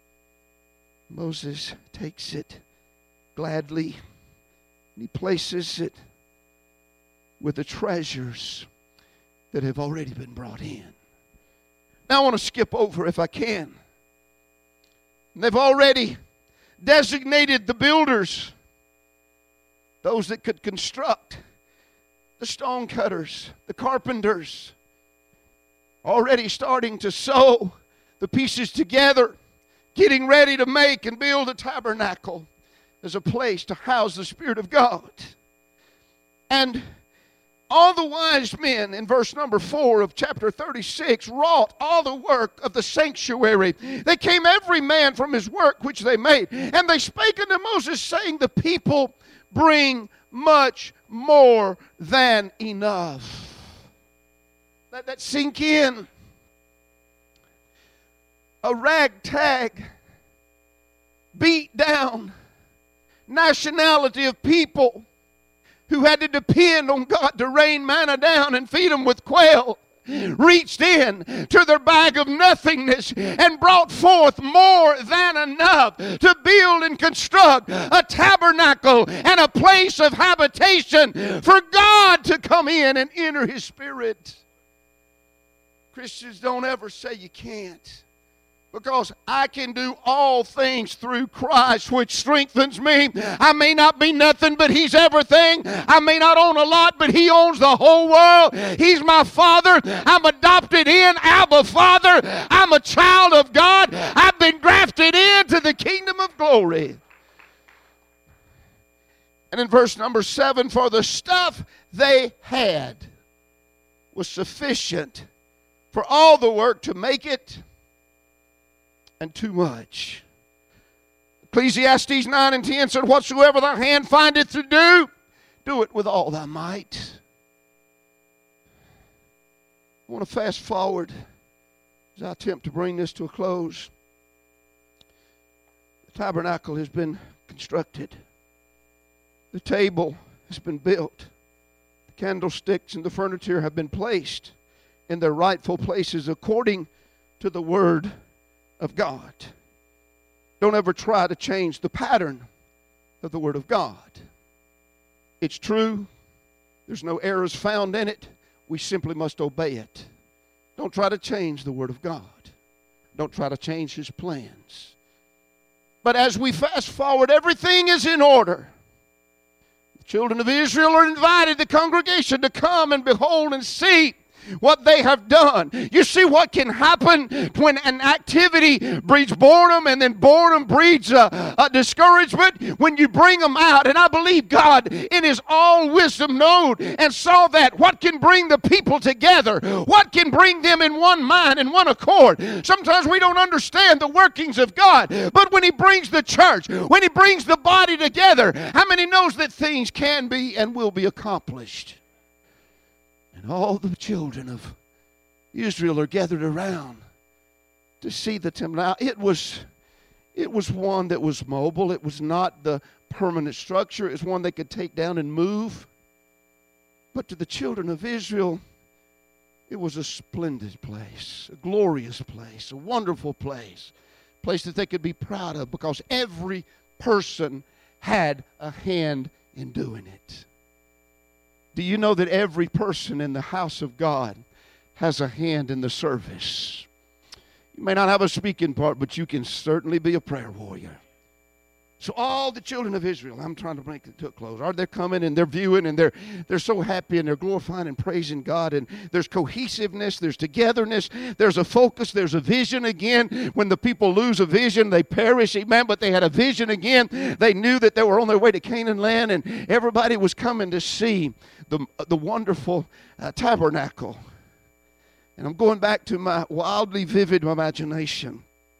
Moses takes it gladly, and he places it with the treasures that have already been brought in. Now I want to skip over, if I can. They've already designated the builders, those that could construct, the stone cutters, the carpenters, already starting to sew the pieces together, getting ready to make and build a tabernacle as a place to house the Spirit of God. And all the wise men in verse number four of chapter thirty-six wrought all the work of the sanctuary. They came every man from his work which they made. And they spake unto Moses, saying, the people bring much more than enough. Let that sink in. A ragtag, beat down nationality of people who had to depend on God to rain manna down and feed them with quail reached in to their bag of nothingness and brought forth more than enough to build and construct a tabernacle and a place of habitation for God to come in and enter His Spirit. Christians, don't ever say you can't. Because I can do all things through Christ, which strengthens me. I may not be nothing, but He's everything. I may not own a lot, but He owns the whole world. He's my Father. I'm adopted in. Abba, Father. I'm a child of God. I've been grafted into the kingdom of glory. And in verse number seven, for the stuff they had was sufficient for all the work to make it, and too much. Ecclesiastes nine and ten said, whatsoever thy hand findeth to do, do it with all thy might. I want to fast forward as I attempt to bring this to a close. The tabernacle has been constructed. The table has been built. The candlesticks and the furniture have been placed in their rightful places according to the word of God. Don't ever try to change the pattern of the Word of God. It's true. There's no errors found in it. We simply must obey it. Don't try to change the Word of God. Don't try to change His plans. But as we fast forward, everything is in order. The children of Israel are invited, the congregation, to come and behold and see what they have done. You see what can happen when an activity breeds boredom, and then boredom breeds a, a discouragement when you bring them out. And I believe God in His all wisdom knowed and saw that. What can bring the people together? What can bring them in one mind and one accord? Sometimes we don't understand the workings of God, but when He brings the church, when He brings the body together, how many knows that things can be and will be accomplished? And all the children of Israel are gathered around to see the temple. Now, it was, it was one that was mobile. It was not the permanent structure. It was one they could take down and move. But to the children of Israel, it was a splendid place, a glorious place, a wonderful place. place that they could be proud of, because every person had a hand in doing it. Do you know that every person in the house of God has a hand in the service? You may not have a speaking part, but you can certainly be a prayer warrior. So all the children of Israel, I'm trying to bring it to a close, are they coming and they're viewing and they're they're so happy and they're glorifying and praising God, and there's cohesiveness, there's togetherness, there's a focus, there's a vision again. When the people lose a vision, they perish, amen, but they had a vision again. They knew that they were on their way to Canaan land, and everybody was coming to see the, the wonderful uh, tabernacle. And I'm going back to my wildly vivid imagination.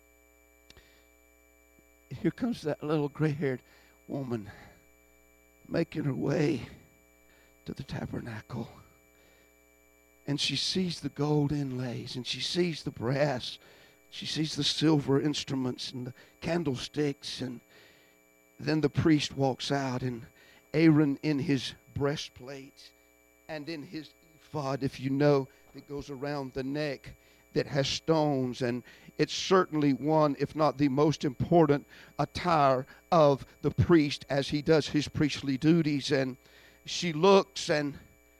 Here comes that little gray-haired woman making her way to the tabernacle. And she sees the gold inlays, and she sees the brass. She sees the silver instruments and the candlesticks. And then the priest walks out, and Aaron in his breastplate and in his ephod, if you know, that goes around the neck, that has stones, and it's certainly one, if not the most important attire of the priest as he does his priestly duties. And she looks, and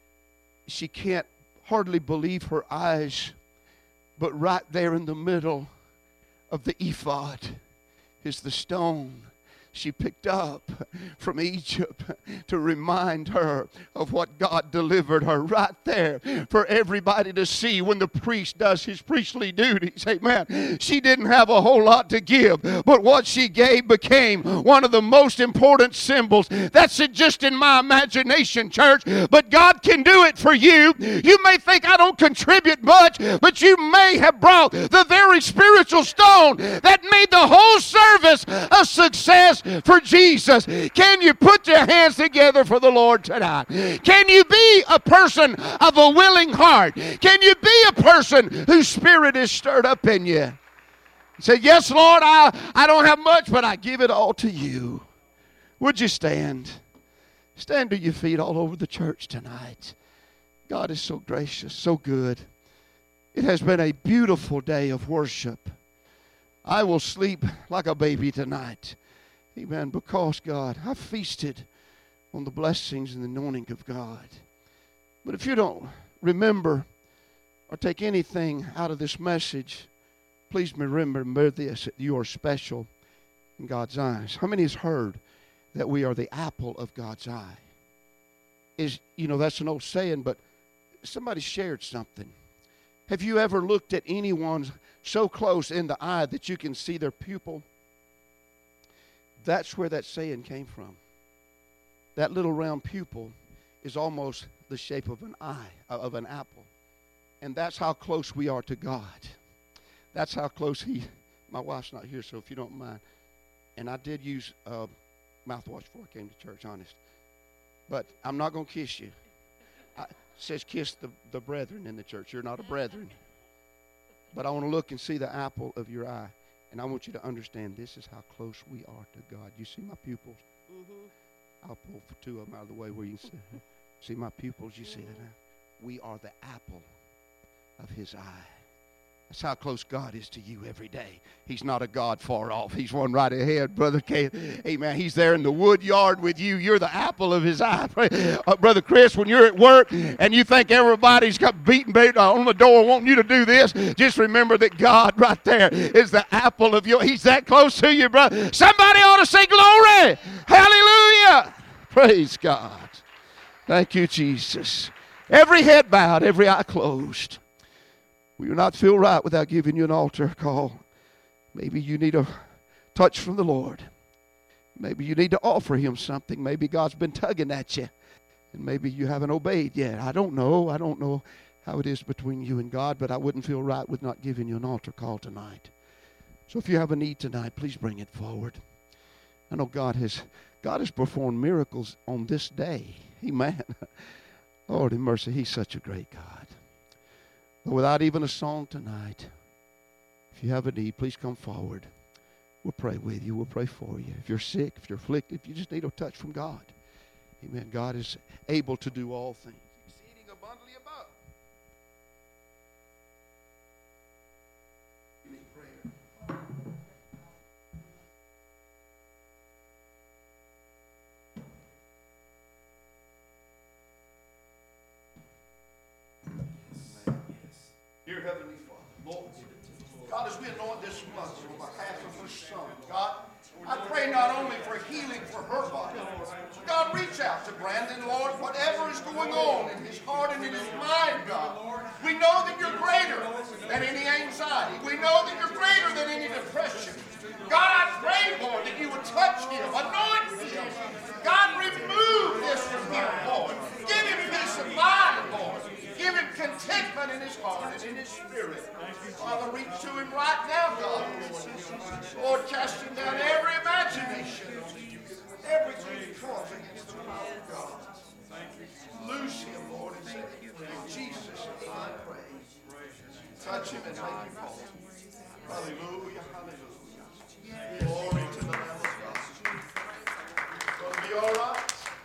she can't hardly believe her eyes, but right there in the middle of the ephod is the stone she picked up from Egypt to remind her of what God delivered her, right there for everybody to see when the priest does his priestly duties. Amen. She didn't have a whole lot to give, but what she gave became one of the most important symbols. That's it just in my imagination, church, but God can do it for you. You may think I don't contribute much, but you may have brought the very spiritual stone that made the whole service a success for Jesus. Can you put your hands together for the Lord tonight? Can you be a person of a willing heart? Can you be a person whose spirit is stirred up in you? Say, yes, Lord, I, I don't have much, but I give it all to you. Would you stand? Stand to your feet all over the church tonight. God is so gracious, so good. It has been a beautiful day of worship. I will sleep like a baby tonight. Amen. Because, God, I feasted on the blessings and the anointing of God. But if you don't remember or take anything out of this message, please remember this, that you are special in God's eyes. How many has heard that we are the apple of God's eye? Is, you know, that's an old saying, but somebody shared something. Have you ever looked at anyone so close in the eye that you can see their pupil? That's where that saying came from. That little round pupil is almost the shape of an eye, of an apple. And that's how close we are to God. That's how close he, my wife's not here, so if you don't mind. And I did use uh, mouthwash before I came to church, honest. But I'm not going to kiss you. I, it says kiss the, the brethren in the church. You're not a brethren. But I want to look and see the apple of your eye. And I want you to understand this is how close we are to God. You see my pupils? Mm-hmm. I'll pull two of them out of the way where you can see. See my pupils? You see that now? We are the apple of his eye. That's how close God is to you every day. He's not a God far off. He's one right ahead, Brother K. Amen. He's there in the wood yard with you. You're the apple of his eye. Uh, Brother Chris, when you're at work and you think everybody's got beaten on the door wanting you to do this, just remember that God right there is the apple of your. He's that close to you, brother. Somebody ought to say glory. Hallelujah. Praise God. Thank you, Jesus. Every head bowed, every eye closed. We will not feel right without giving you an altar call. Maybe you need a touch from the Lord. Maybe you need to offer him something. Maybe God's been tugging at you, and maybe you haven't obeyed yet. I don't know. I don't know how it is between you and God, but I wouldn't feel right with not giving you an altar call tonight. So if you have a need tonight, please bring it forward. I know God has God has performed miracles on this day. Amen. Lord in mercy, he's such a great God. But without even a song tonight, if you have a need, please come forward. We'll pray with you. We'll pray for you. If you're sick, if you're afflicted, if you just need a touch from God. Amen. God is able to do all things. Exceeding abundantly above. You need prayer. God, as we anoint this mother on behalf of her son, God, I pray not only for healing for her body, God, reach out to Brandon, Lord, whatever is going on in his heart and in his mind, God. We know that you're greater than any anxiety. We know that you're greater than any depression. God, I pray, Lord, that you would touch him, anoint him. God, remove this from him, Lord. Give him peace of mind, Lord. Give him contentment in his heart and in his spirit. Father, reach to him right now, God. Lord, casting down every imagination, everything that comes against the power of God. Loose him, Lord, and set him free. In Jesus' name I pray. Touch him and make him whole. Hallelujah, hallelujah. Glory to the Lamb of God. It's going to be all right.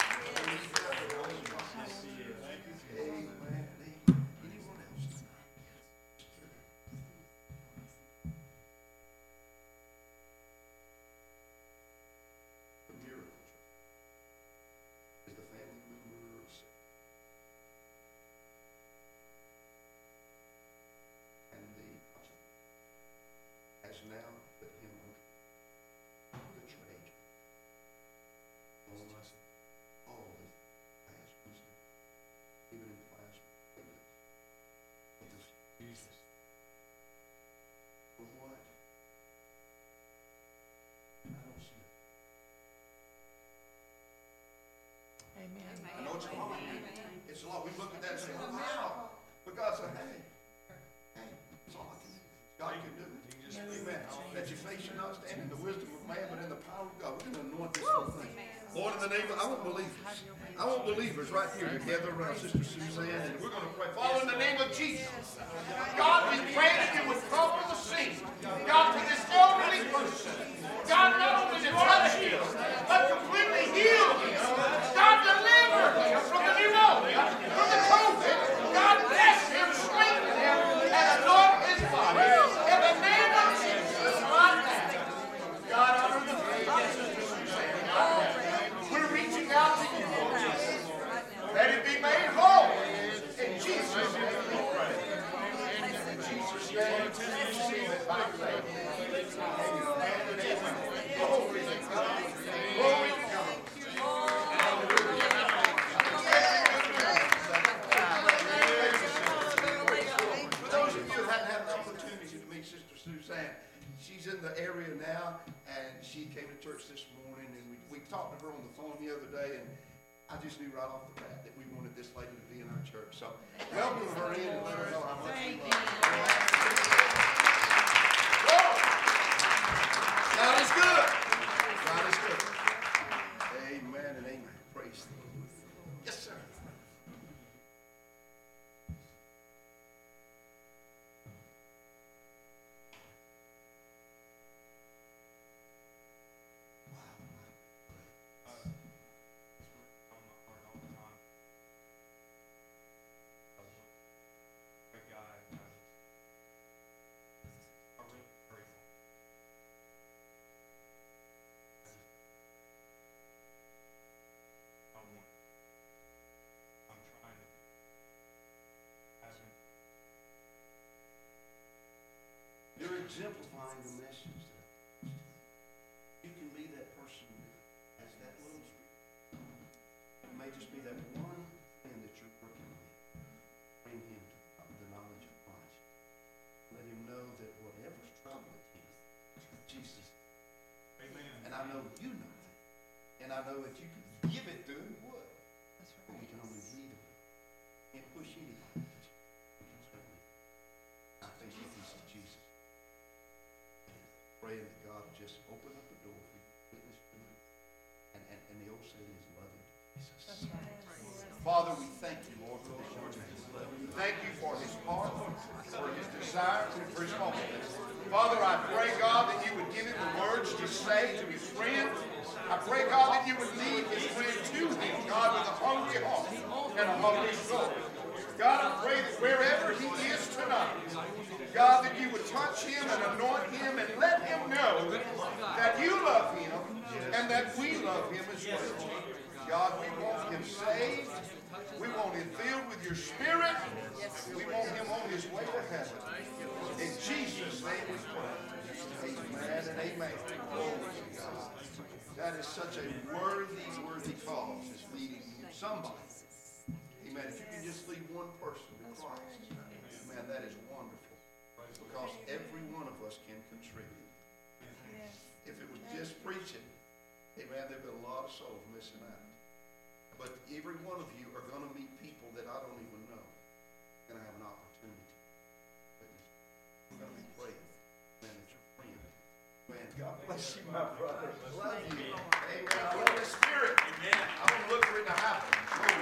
Now put him on the trade. All the classrooms, even in classrooms. Jesus. For what? I don't see it. Amen. I know it's a lot. It's a lot. We look at that and say, oh, wow. But God said, hey, hey, it's all I can do. God can do it. Amen. That your faith should not stand in the wisdom of man, but in the power of God. We're going to anoint this whole thing. Lord, in the name of, I want believers. I want believers right here together around Sister Suzanne, and we're going to pray. Father, in the name of Jesus, God, we pray that you would cover the scene. God, for this elderly person, God, not only to touch him, but completely heal him. God, deliver him from the pneumonia, from the COVID. God, bless him, strengthen him, and anoint his body. In the name of Jesus, right now. God, honor the faith of Sister Suzanne. We're reaching out to you, Lord Jesus. Let it be made whole. In Jesus' name we pray. In Jesus' name, receive it by faith. Amen and amen. Glory to God. Glory to God. For those of you who hadn't had an opportunity to meet Sister Suzanne, she's in the area now, and she came to church this morning, and we, we talked to her on the phone the other day, and I just knew right off the bat that we wanted this lady to be in our church. So welcome her in and let her know how much we love her. God is good. God is good. Amen and amen. Praise the Lord. Yes, sir. You're exemplifying the message. You can be that person as that little street. It may just be that one thing that you're working with. Bring him to the knowledge of Christ. Let him know that whatever's troubling him, Jesus. Amen. And I know you know that. And I know if you could give it to him, you would. That's right. But we can only lead him. Can't push anybody. I think he thinks of Jesus. Praying that God would just open up the door for you to witness to him. And, and, and the old saying is loving Jesus. That's right. Father, we thank you, Lord, for this young man. We thank you for his heart, for his desires, and for his humbleness. Father, I pray, God, that you would give him the words to say to his friend. I pray, God, that you would lead his friend to him, God, with a hungry heart and a hungry soul. God, I pray that wherever he is tonight, God, that you would touch him and anoint him and let him know that you love him and that we love him as well. God, we want him saved. We want him filled with your spirit. We want him on his way to heaven. In Jesus' name we pray. That is such a worthy, worthy cause. It's leading somebody. Amen. If you can just lead one person to Christ, man, that is wonderful. Because every one of us can contribute. If it was just preaching, amen, there'd be a lot of souls missing out. But every one of you are going to meet people that I don't even know. Going to have an opportunity. We're going to be praying, man, that you're praying. Man, God bless you, my brother. Love you. Amen. I love the Spirit. Amen. I'm going to look for it to happen.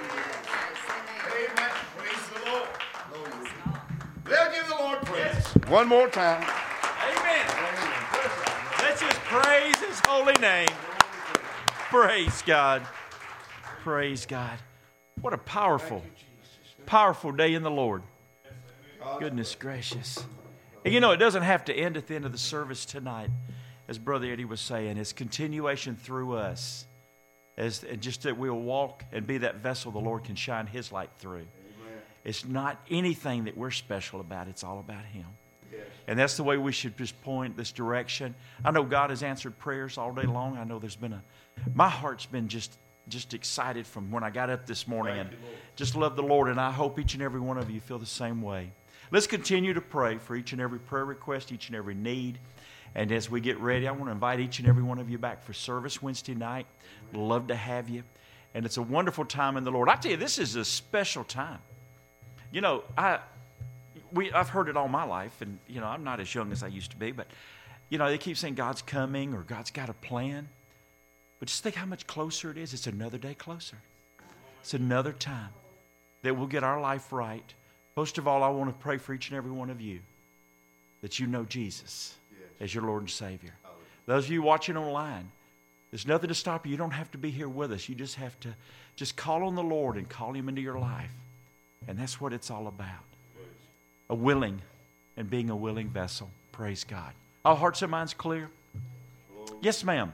Amen. Praise the Lord. They'll give the Lord praise. One more time. Amen. Let's just praise His holy name. Praise God. Praise God. What a powerful, powerful day in the Lord. Goodness gracious. And you know, it doesn't have to end at the end of the service tonight. As Brother Eddie was saying, it's continuation through us. As, and just that we'll walk and be that vessel the Lord can shine His light through. Amen. It's not anything that we're special about. It's all about Him. Yes. And that's the way we should just point this direction. I know God has answered prayers all day long. I know there's been a... My heart's been just, just excited from when I got up this morning. Thank and you, just love the Lord. And I hope each and every one of you feel the same way. Let's continue to pray for each and every prayer request, each and every need. And as we get ready, I want to invite each and every one of you back for service Wednesday night. Love to have you. And it's a wonderful time in the Lord. I tell you, this is a special time. You know, I, we, I've heard it all my life, and, you know, I'm not as young as I used to be, but, you know, they keep saying God's coming or God's got a plan. But just think how much closer it is. It's another day closer. It's another time that we'll get our life right. Most of all, I want to pray for each and every one of you that you know Jesus as your Lord and Savior. Those of you watching online, there's nothing to stop you. You don't have to be here with us. You just have to just call on the Lord and call Him into your life. And that's what it's all about. A willing and being a willing vessel. Praise God. Our hearts and minds clear? Yes, ma'am.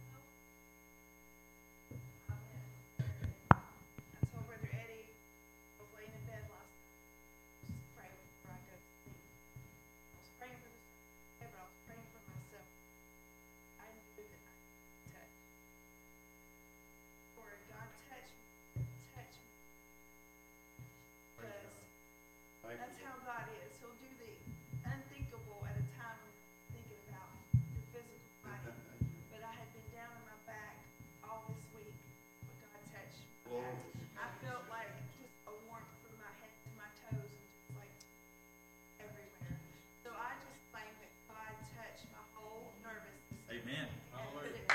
That's how God is. He'll do the unthinkable at a time when you're thinking about your physical body. But I had been down on my back all this week, but God touched my back. I felt like just a warmth from my head to my toes and just like everywhere. So I just claim that God touched my whole nervous system. Amen. And put it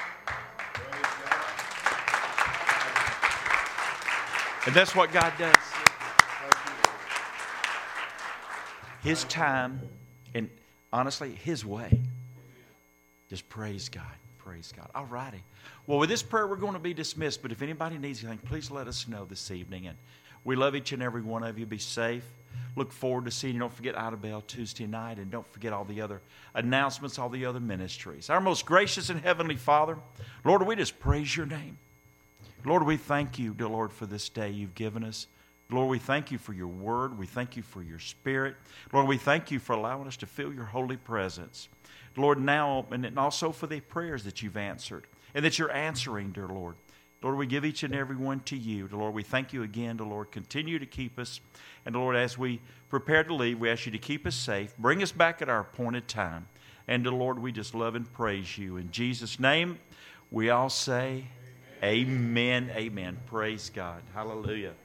And that's what God does. His time, and honestly, His way. Just praise God. Praise God. All righty. Well, with this prayer, we're going to be dismissed. But if anybody needs anything, please let us know this evening. And we love each and every one of you. Be safe. Look forward to seeing you. Don't forget Idabel Tuesday night. And don't forget all the other announcements, all the other ministries. Our most gracious and heavenly Father, Lord, we just praise your name. Lord, we thank you, dear Lord, for this day you've given us. Lord, we thank you for your word. We thank you for your spirit. Lord, we thank you for allowing us to feel your holy presence. Lord, now, and also for the prayers that you've answered and that you're answering, dear Lord. Lord, we give each and every one to you. Dear Lord, we thank you again, dear Lord. Continue to keep us. And Lord, as we prepare to leave, we ask you to keep us safe. Bring us back at our appointed time. And dear Lord, we just love and praise you. In Jesus' name, we all say amen. Amen. Amen. Praise God. Hallelujah.